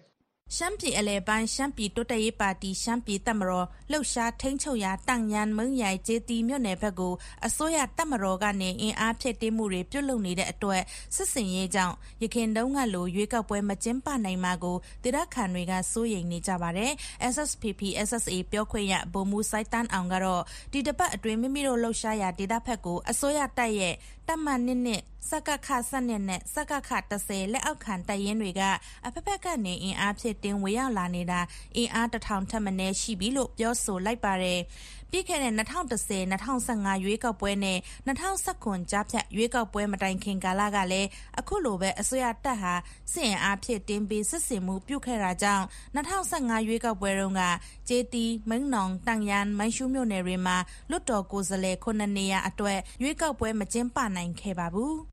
ရှမ်းပြည်အလဲပိုင်းရှမ်းပြည်တိုးတက်ရေးပါတီရှမ်းပြည်တပ်မတော်လှုပ်ရှားထိန်းချုပ်ရာတန့်ယန်မုံရိုင်ကျေးတီမြို့နယ်ဘက်ကိုအစိုးရတပ်မတော်ကနေအင်အားဖြည့်တင်းမှုတွေပြုလုပ်နေတဲ့အတွက်စစ်စင်ရေးကြောင့်ရခိုင်တုံးကလိုရွေးကောက်ပွဲမကျင်းပနိုင်မှာကိုဒေသခံတွေကစိုးရိမ်နေကြပါတယ်။ SSPP SSA ပြောခွင့်ရဗိုလ်မှူးစိုင်းတန်းအောင်ကတော့ဒီတစ်ပတ်အတွင်းမိမိတို့လှုပ်ရှားရာဒေသဘက်ကိုအစိုးရတပ်ရဲ့တပ်မနှစ်စကခ12နဲ့စကခ10လက်အောက်ခံတပ်ရင်းတွေကအဖက်ဖက်ကနေအင်အားဖြည့်တင်းဝေရောက်လာနေတာအင်အား1000ထက်မနည်းရှိပြီလို့ပြောဆိုလိုက်ပါတယ်။ပြီးခဲ့တဲ့2010-2015ရွေးကောက်ပွဲနဲ့2019ကြားဖြတ်ရွေးကောက်ပွဲမတိုင်ခင်ကာလကလည်းအခုလိုပဲအစိုးရတပ်ဟာစစ်အင်အားဖြည့်တင်းပြီးစစ်စင်မှုပြုခဲ့တာကြောင့်2015ရွေးကောက်ပွဲတုန်းကကျေးတီမင်းနောင်တန့်ယန်မိုင်းရှူးမြို့နယ်တွေမှာလွတ်တော်ကိုယ်စားလှယ်9နေရာအတွက်ရွေးကောက်ပွဲမကျင်းပနိုင်ခဲ့ပါဘူး။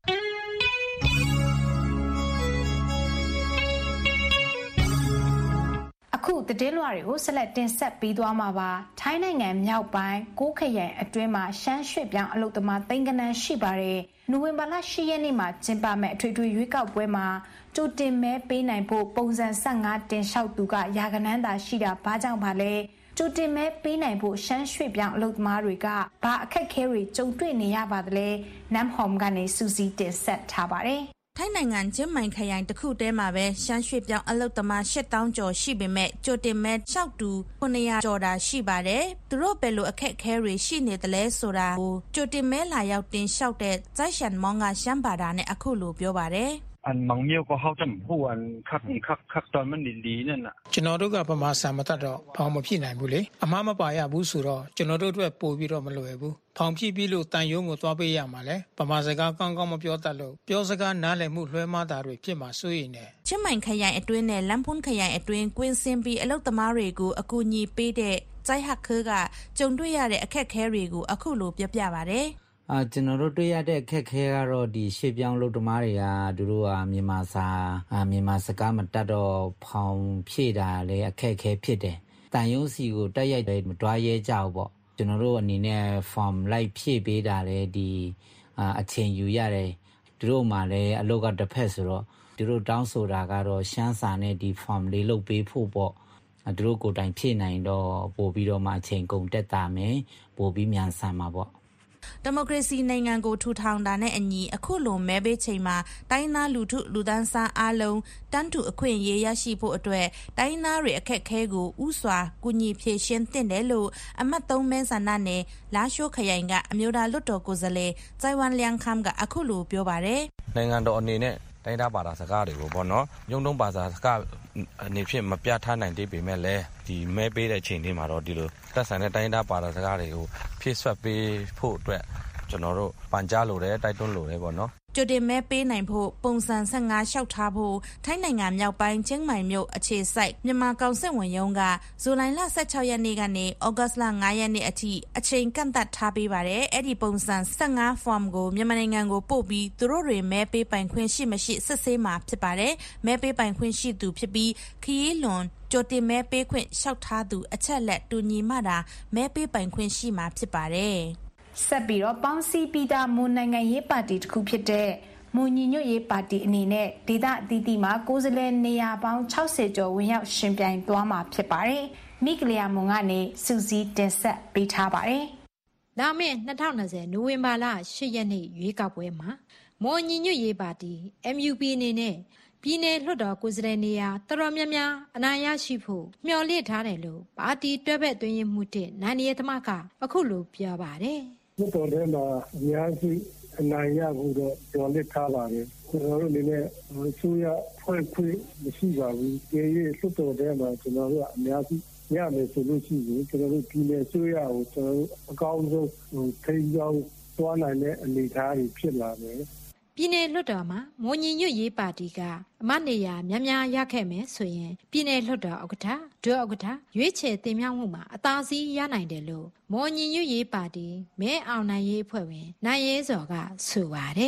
အခုသတင်းလွှာတွေကိုဆက်လက်တင်ဆက်ပေးသွားမှာပါထိုင်းနိုင်ငံမြောက်ပိုင်းကိုးခရိုင်အတွင်းမှာရှမ်းရွှေ့ပြောင်းအလုပ်သမားသိန်းကနန်းရှိပါတယ်နိုဝင်ဘာလ10ရက်နေ့မှာကျင်းပမယ့်အထွေထွေရွေးကောက်ပွဲမှာကြိုတင်မဲပေးနိုင်ဖို့ပုံစံ15တင်လျှောက်သူကရာဂဏန်းသာရှိတာဘာကြောင့်ပါလဲကြိုတင်မဲပေးနိုင်ဖို့ရှမ်းရွှေ့ပြောင်းအလုပ်သမားတွေကဘာအခက်အခဲတွေကြုံတွေ့နေရပါသလဲနမ်ဟောမ်ကနေစူစီတင်ဆက်ထားပါတယ်ထိုင်းနိုင်ငံကျင်းမိုင်ခရိုင်တစ်ခုတည်းမှာပဲရှမ်းရွှေ့ပြောင်းအလုပ်သမား8000ကျော်ရှိပေမဲ့ကြိုတင်မဲ6တူ900ကျော်တာရှိပါတယ်။သူတို့ဘယ်လိုအခက်အခဲတွေရှိနေသလဲဆိုတာကိုကြိုတင်မဲလာရောက်တင်လျှောက်တဲ့ဇိုင်းရှန်မောင်ကရှမ်းဘာသာနဲ့အခုလိုပြောပါတယ်อันมังเมียวก็เฮาจำผู้อันคักตอนมันดีๆนั่นน่ะကျွန်တော်တို့ကဗမာစာမတတ်တော့ဘောင်မဖြစ်နိုင်ဘူးလေအမှားမပါရဘူးဆိုတော့ကျွန်တော်တို့အတွက်ပို့ပြီးတော့မလွယ်ဘူးဖောင်ဖြစ်ပြီးလို့တန်ယုံကိုသွားပေးရမှာလဲဗမာစကားကောင်းကောင်းမပြောတတ်လို့ပြောစကားနားလည်မှုလွှဲမှားတာတွေဖြစ်မှာစိုးရိမ်နေချင်းမိုင်ခရိုင်အတွင်းနဲ့လမ်ဖွန်ခရိုင်အတွင်းကွင်းစင်းပြီးအလုပ်သမားတွေကိုအကူအညီပေးတဲ့ဇိုင်းဟက်ခဲကကြုံတွေ့ရတဲ့အခက်အခဲတွေကိုအခုလိုပြောပြပါတယ်ကျွန်တော်တို့တွေ့ရတဲ့အခက်အခဲကတော့ဒီရှေ့ပြောင်းလုပ်သမားတွေကသူတို့ကမြန်မာစကားမတတ်တော့ဖောင်ဖြည့်တာလည်းအခက်အခဲဖြစ်တယ်။တန်ရုံးစီကိုတက်ရိုက်တယ်မတွားရဲကြဘူးပေါ့။ကျွန်တော်တို့အနေနဲ့ form လိုက်ဖြည့်ပေးတာလည်းဒီအချိန်ယူရတယ်။သူတို့မှလည်းအလုပ်ကတစ်ဖက်ဆိုတော့သူတို့တောင်းဆိုတာကတော့ရှမ်းစာနဲ့ဒီ form လေးလုပ်ပေးဖို့ပေါ့။သူတို့ကိုယ်တိုင်ဖြည့်နိုင်တော့ပို့ပြီးတော့မှအချိန်ကုန်တက်တာမယ်ပို့ပြီးမြန်ဆန်မှာပေါ့ဒီမိုကရေစီနိုင်ငံကိုထူထောင်တာနဲ့အညီအခုလိုမဲပေးချိန်မှာတိုင်းသားလူထုလူဒန်းစားအားလုံးတန်းတူအခွင့်အရေးရရှိဖို့အတွက်တိုင်းသားတွေအခက်အခဲကိုဥစွာကူညီဖြေရှင်းသင့်တယ်လို့အမှတ်3မဲဆန္ဒနယ်လာရှိုးခရိုင်ကအမျိုးသားလွှတ်တော်ကိုယ်စားလှယ်ဇိုင်ဝမ်လျန်ခမ်ကအခုလိုပြောပါတယ်နိုင်ငံတော်အနေနဲ့တိုင်းသားဘာသာစကားတွေကိုပေါ့နော်ရုံတုံးဘာသာစကားအနေဖြင့်မပြထားနိုင်သေးပေမဲ့လည်းဒီမဲပေးတဲ့ချိန်လေးမှာတော့ဒီလိုတက်ဆိုင်တဲ့တိုင်းသားဘာသာစကားတွေကိုဖြည့်ဆွတ်ပေးဖို့အတွက်ကျွန်တော်တို့ပန်ကြားလိုတယ်တိုက်တွန်းလိုတယ်ပေါ့နော်ကြိုတင်မဲပေးနိုင်ဖို့ပုံစံ15လျှောက်ထားဖို့ထိုင်းနိုင်ငံမြောက်ပိုင်းချင်းမိုင်မြို့အခြေစိုက်မြန်မာကောင်စစ်ဝင်ရုံးကဇူလိုင်လ16ရက်နေ့ကနေဩဂတ်လ9ရက်နေ့အထိအချိန်ကန့်သတ်ထားပေးပါတယ်အဲ့ဒီပုံစံ15 form ကိုမြန်မာနိုင်ငံကိုပို့ပြီးသူတို့တွေမဲပေးပိုင်ခွင့်ရှိမရှိစစ်ဆေးမှာဖြစ်ပါတယ်မဲပေးပိုင်ခွင့်ရှိသူဖြစ်ပြီးခရီးလွန်ကြိုတင်မဲပေးခွင့်လျှောက်ထားသူအချက်လက်တူညီမှသာမဲပေးပိုင်ခွင့်ရှိမှာဖြစ်ပါတယ်ဆက်ပြီးတော့ပေါင်းစည်းပြီးသားမွန်နိုင်ငံရေးပါတီတစ်ခုဖြစ်တဲ့မွန်ညီညွတ်ရေးပါတီအနေနဲ့ဒေသအသီးသီးမှာကိုယ်စားလှယ်နေရာပေါင်း60ကျော်ဝင်ရောက်ရှင်ပြိုင်သွားမှာဖြစ်ပါတယ်။မိကလျာမွန်ကနေစူစီတင်ဆက်ပေးထားပါတယ်။လာမယ့်2020နိုဝင်ဘာလ10ရက်နေ့ရွေးကောက်ပွဲမှာမွန်ညီညွတ်ရေးပါတီ MUP အနေနဲ့ပြည်내လွှတ်တော်ကိုယ်စားလှယ်နေရာတော်တော်များများအနိုင်ရရှိဖို့မျှော်လင့်ထားတယ်လို့ပါတီတွဲဘက်အတွင်းရေးမှူးတစ်နိုင်ရသမကအခုလိုပြောပါတယ်။လွှတ်တော်ထဲမှာအများကြီးအနိုင်ရဖို့တော့မျှော်လင့်ထားပါတယ်။ကျွန်တော်တို့အနေနဲ့အစိုးရဖွဲ့ခွင့်မရှိပါဘူး။ဒီလွှတ်တော်ထဲမှာကျွန်တော်တို့အများကြီးရမယ်ဆိုလို့ရှိရင်ကျွန်တော်တို့ပြည်내အစိုးရကိုကျွန်တော်တို့အကောင်းဆုံးထိန်းကျောင်းသွားနိုင်တဲ့အနေအထားတွေဖြစ်လာတယ်။ပြည်내လွှတ်တော်မှာမွန်ညီညွတ်ရေးပါတီကအမတ်နေရာများများရခဲ့မယ်ဆိုရင်ပြည်내လွှတ်တော်ဥက္ကဋ္ဌဒုဥက္ကဋ္ဌရွေးချယ်တင်မြှောက်မှုမှာအသာစီးရနိုင်တယ်လို့မွန်ညီညွတ်ရေးပါတီမဲအောင်နိုင်ရေးအဖွဲ့ဝင်နိုင်ရဲစော်ကဆိုပါတယ်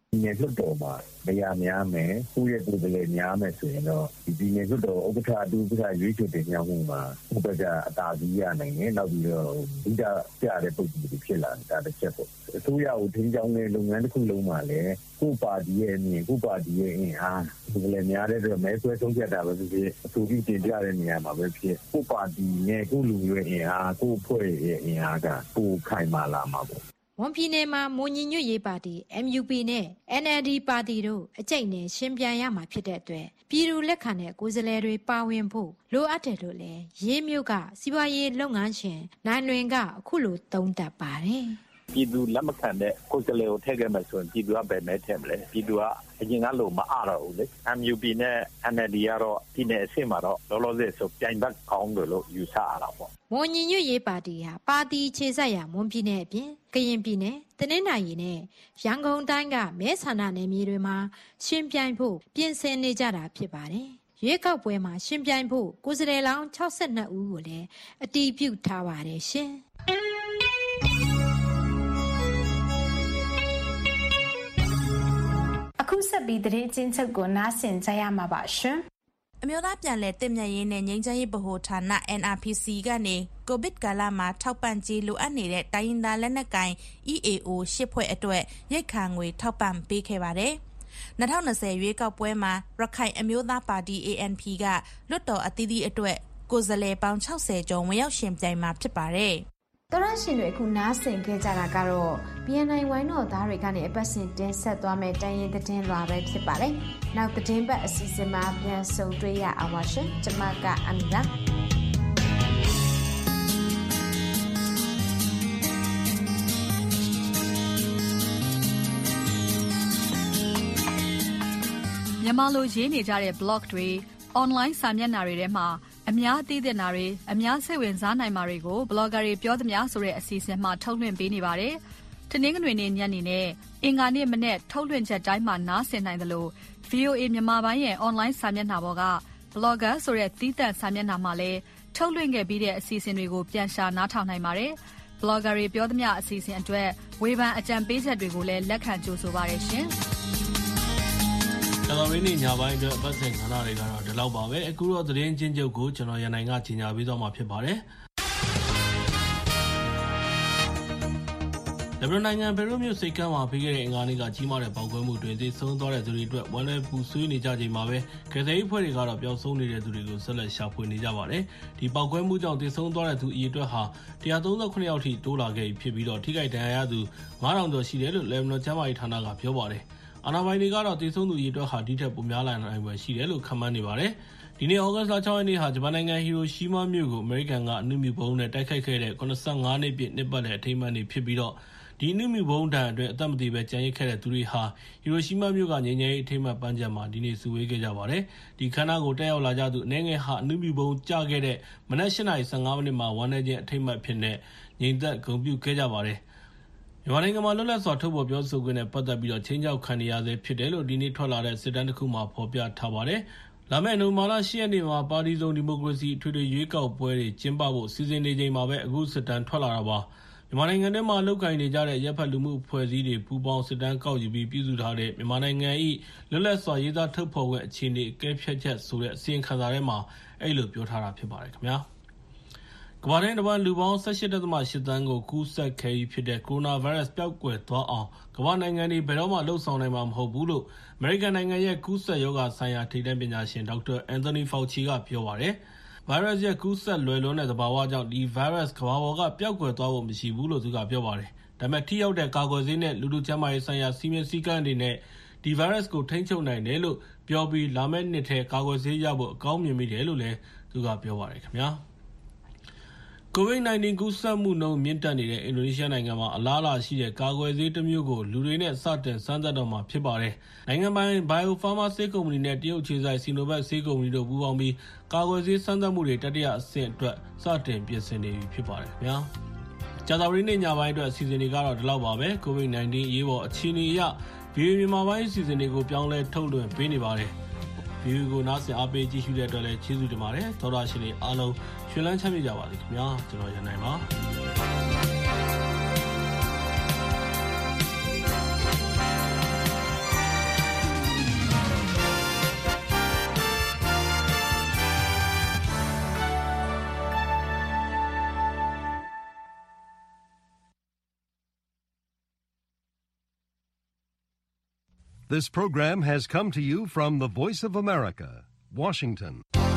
ပြည်နယ်လွှတ်တော်မှာနေရာများမယ်ကိုယ့်ရဲ့ကိုယ်စားလှယ်များမယ်ဆိုရင်တော့ဒီပြည်နယ်လွှတ်တော်ဥက္ကဋ္ဌဒုဥက္ကဋ္ဌရွေးချယ်တင်မြှောက်မှုမှာဥပဒေအသာစီးရနိုင်တယ်နောက်ပြီးတော့ဒီတာပြတဲ့ပုံစံတွေဖြစ်လာတာတစ်ချက်ပေါ့အစိုးရကိုထိန်းကျောင်းတဲ့လုပ်ငန်းတစ်ခုလုံးမှာလည်းကိုယ်ပါတီရဲ့အမြင်ကိုယ်ပါတီရဲ့အင်အားဒီလည်းများတဲ့အတွက်မဲဆွဲဆုံးဖြတ်တာပဲဖြစ်ဖြစ်အစိုးရတင်ပြတဲ့နေရာမှာပဲဖြစ်ကိုယ်ပါတီနဲ့ကိုယ်လူမျိုးအင်အားကိုယ်ဖွဲ့ရဲ့အင်အားကကိုယ်ခိုင်မာလာမှာပေါ့မွန်ပြည်နယ်မှာမွန်ညီညွတ်ရေးပါတီ MUP နဲ့ NLD ပါတီတို့အကြိတ်နဲ့ရှင်ပြိုင်ရမှာဖြစ်တဲ့အတွက်ပြည်သူလက်ခံတဲ့ကိုယ်စားလှယ်တွေပါဝင်ဖို့လိုအပ်တယ်လို့လည်းရေးမြို့ကစီးပွားရေးလုပ်ငန်းရှင်နိုင်လွင်ကအခုလိုသုံးသပ်ပါတယ်ပြည်သူလက်မခံတဲ့ကိုယ်စားလှယ်ကိုထည့်ခဲ့မှဆိုရင်ပြည်သူကဘယ်မဲထည့်မလဲပြည်သူကအရင်ကလို့မအားတော့ဘူးလေ MUP နဲ့ NLD ကတော့ပြည်နယ်အဆင့်မှာတော့လောလောဆယ်ဆိုပြိုင်ဘက်ကောင်းတယ်လို့ယူဆရတာပေါ့မွန်ညီညွတ်ရေးပါတီဟာပါတီခြေဆက်ရာမွန်ပြည်နယ်အပြင်ကရင်ပြည်နယ်တနင်္သာရီနဲ့ရန်ကုန်တိုင်းကမဲဆန္ဒနယ်မြေတွေမှာရှင်ပြိုင်ဖို့ပြင်ဆင်နေကြတာဖြစ်ပါတယ်ရွေးကောက်ပွဲမှာရှင်ပြိုင်ဖို့ကိုယ်စားလှယ်လောင်း62ဦးကိုလည်းအတည်ပြုထားပါတယ်ရှင်အခုဆက်ပြီးသတင်းချင်းချုပ်ကိုနားဆင်ကြရမှာပါရှင်အမျိုးသားပြန်လည်တည်မြဲရေးနဲ့ငြိမ်းချမ်းရေးဗဟိုဌာန NRPC ကနေကိုဗစ်ကာလမှာထောက်ပံ့ကြေးလိုအပ်နေတဲ့တိုင်းရင်းသားလက်နက်ကိုင် EAO ရှစ်ဖွဲ့အတွက်ရိတ်ခါငွေထောက်ပံ့ပေးခဲ့ပါတယ်။2020ရွေးကောက်ပွဲမှာရခိုင်အမျိုးသားပါတီ ANP ကလွှတ်တော်အသီးသီးအတွက်ကိုယ်စားလှယ်ပေါင်း60ကျော်ဝင်ရောက်ရှင်ပြိုင်မှာဖြစ်ပါတယ်။တော်ရရှင်တွေအခုနားဆင်ခဲ့ကြတာကတော့ BNI ဝိုင်းတော်သားတွေကနေအပတ်စဉ်တင်ဆက်သွားမယ့်တိုင်းရင်သတင်းလွှာပဲဖြစ်ပါတယ်။နောက်သတင်းပတ်အစီအစဉ်မှာပြန်ဆုံတွေ့ရအောင်ပါရှင်။ကျွန်မကအမီလာမြန်မာလိုရေးနေကြတဲ့ blog တွေ online စာမျက်နှာတွေထဲမှာအများသိတဲ့နာတွေအများစိတ်ဝင်စားနိုင်မှာတွေကို blogger တွေပြောသမျှဆိုတဲ့အစီအစဉ်မှာထုတ်လွှင့်ပေးနေပါတယ်။တနင်္ဂနွေနေ့ညနေနဲ့အင်္ဂါနေ့မနေ့ထုတ်လွှင့်ချက်တိုင်းမှာနားဆင်နိုင်တယ်လို့ VOA မြန်မာပိုင်းရဲ့ online စာမျက်နှာပေါ်က blogger ဆိုတဲ့သီးသန့်စာမျက်နှာမှာလည်းထုတ်လွှင့်ခဲ့ပြီးတဲ့အစီအစဉ်တွေကိုပြန်ရှာနားထောင်နိုင်ပါတယ်။ blogger တွေပြောသမျှအစီအစဉ်အတွက်ဝေဖန်အကြံပေးချက်တွေကိုလည်းလက်ခံကြိုဆိုပါတယ်ရှင်။တော်တော်လေးညပိုင်းအတွက်အပတ်စဉ်ခဏတွေကတော့ဒီလောက်ပါပဲအခုတော့သတင်းချင်းချုပ်ကိုကျွန်တော်ရန်နိုင်ကကြီးညာပေးသွားမှာဖြစ်ပါတယ်။လက်ဘနွန်နိုင်ငံဘေရွတ်မြို့စိတ်ကမ်းမှာပြီးခဲ့တဲ့အင်္ဂါနေ့ကကြီးမားတဲ့ပေါက်ကွဲမှုတွင်သေဆုံးသွားတဲ့သူတွေအတွက်ဝမ်းနည်းပူဆွေးနေကြချိန်မှာပဲကယ်ဆယ်ရေးအဖွဲ့တွေကတော့ပျောက်ဆုံးနေတဲ့သူတွေကိုဆက်လက်ရှာဖွေနေကြပါတယ်။ဒီပေါက်ကွဲမှုကြောင့်သေဆုံးသွားတဲ့သူအရေအတွက်ဟာ139ယောက်ထိတိုးလာခဲ့ပြီးတော့ထိခိုက်ဒဏ်ရာရသူ9000ကျော်ရှိတယ်လို့လက်ဘနွန်ကျန်းမာရေးဌာနကပြောပါတယ်။အာဏာပိုင်တွေကတော့သေဆုံးသူအရေအတွက်ဟာဒီထက်ပိုများလာနိုင်ဖွယ်ရှိတယ်လို့ခန့်မှန်းနေပါတယ်။ဒီနေ့ဩဂတ်စ်လ6ရက်နေ့ဟာဂျပန်နိုင်ငံဟီရိုရှီးမားမြို့ကိုအမေရိကန်ကအနုမြူဗုံးနဲ့တိုက်ခိုက်ခဲ့တဲ့85နှစ်ပြည့်နှစ်ပတ်လည်အထိမ်းအမှတ်နေ့ဖြစ်ပြီးတော့ဒီအနုမြူဗုံးတန်အတွင်းအသက်မသေပဲကြံရစ်ခဲ့တဲ့သူတွေဟာဟီရိုရှီးမားမြို့ကငြိမ်းချမ်းရေးအထိမ်းအမှတ်ပန်းခြံမှာဒီနေ့စုဝေးခဲ့ကြပါတယ်။ဒီခမ်းနားကိုတက်ရောက်လာကြသူအနေငယ်ဟာအနုမြူဗုံးကျခဲ့တဲ့မနက်8:15မိနစ်မှာဝမ်းနည်းခြင်းအထိမ်းအမှတ်ဖြစ်နေငြိမ်သက်ဂုဏ်ပြုခဲ့ကြပါတယ်။မြန်မာနိုင်ငံမှာလွတ်လပ်စွာထုတ်ဖော်ပြောဆိုခွင့်နဲ့ပတ်သက်ပြီးတော့ချင်းချောက်ခံနေရဆဲဖြစ်တယ်လို့ဒီနေ့ထွက်လာတဲ့စစ်တမ်းတစ်ခုမှာဖော်ပြထားပါတယ်။လာမယ့်နိုဝင်ဘာလ10ရက်နေ့မှာပါတီစုံဒီမိုကရေစီအထွေထွေရွေးကောက်ပွဲတွေကျင်းပဖို့စီစဉ်နေချိန်မှာပဲအခုစစ်တမ်းထွက်လာတာပါ။မြန်မာနိုင်ငံထဲမှာလုပ်ကိုင်နေကြတဲ့ရပ်ဖက်လူမှုအဖွဲ့အစည်းတွေပူးပေါင်းစစ်တမ်းကောက်ယူပြီးပြုစုထားတဲ့မြန်မာနိုင်ငံ၏လွတ်လပ်စွာရေးသားထုတ်ဖော်ခွင့်အခြေအနေအကဲဖြတ်ချက်ဆိုတဲ့အစီရင်ခံစာထဲမှာအဲ့လိုပြောထားတာဖြစ်ပါတယ်ခင်ဗျာ။ကမ္ဘာတိုင်းတစ်ပတ်လူပေါင်း 18.8 သန်းကိုကူးစက်ခဲ့ပြီးဖြစ်တဲ့ကိုရိုနာဗိုင်းရပ်စ်ပျောက်ကွယ်သွားအောင်ကမ္ဘာနိုင်ငံတွေဘယ်တော့မှလှုပ်ဆောင်နိုင်မှာမဟုတ်ဘူးလို့အမေရိကန်နိုင်ငံရဲ့ကူးစက်ရောဂါဆိုင်ရာထိပ်တန်းပညာရှင်ဒေါက်တာအန်သိုနီဖာူချီကပြောပါတယ်။ဗိုင်းရပ်စ်ရဲ့ကူးစက်လွယ်လွန်းတဲ့သဘာဝကြောင့်ဒီဗိုင်းရပ်စ်ကမ္ဘာပေါ်ကပျောက်ကွယ်သွားဖို့မရှိဘူးလို့သူကပြောပါတယ်။ဒါပေမဲ့ထိရောက်တဲ့ကာကွယ်ဆေးနဲ့လူထုကျန်းမာရေးဆိုင်ရာစီမံစည်းကမ်းတွေနဲ့ဒီဗိုင်းရပ်စ်ကိုထိန်းချုပ်နိုင်တယ်လို့ပြောပြီးလာမယ့်နှစ်ထဲကာကွယ်ဆေးရဖို့အကောင်းမြင်မိတယ်လို့လည်းသူကပြောပါတယ်ခင်ဗျာ။ COVID-19 ကူးစက်မှုနှုန်းမြင့်တက်နေတဲ့အင်ဒိုနီးရှားနိုင်ငံမှာအလားအလာရှိတဲ့ကာကွယ်ဆေးတစ်မျိုးကိုလူတွေနဲ့စတင်စမ်းသပ်တော့မှာဖြစ်ပါတယ်။နိုင်ငံပိုင် Bio-Pharma ဆေးကုမ္ပဏီနဲ့တရုတ်ခြေစိုက် Sinovac ဆေးကုမ္ပဏီတို့ပူးပေါင်းပြီးကာကွယ်ဆေးစမ်းသပ်မှုတွေတတိယအဆင့်အတွက်စတင်ပြင်ဆင်နေပြီဖြစ်ပါတယ်ခင်ဗျာ။ကြာသပတေးနေ့ညပိုင်းအတွက်အစီအစဉ်တွေကတော့ဒီလောက်ပါပဲ။ COVID-19 အရေးပေါ်အခြေအနေအရ VOA မြန်မာပိုင်းအစီအစဉ်တွေကိုပြောင်းလဲထုတ်လွှင့်ပေးနေပါတယ်။ VOA ကိုနားဆင်အားပေးကြည့်ရှုတဲ့အတွက်လည်းကျေးဇူးတင်ပါတယ်။သောတာရှင်တွေအားလုံးရှင်လန်းချမ်းမြေ့ကြပါစေခင်ဗျာကျွန်တော်ရန်နိုင်ပါ This program has come to you from the Voice of America, Washington.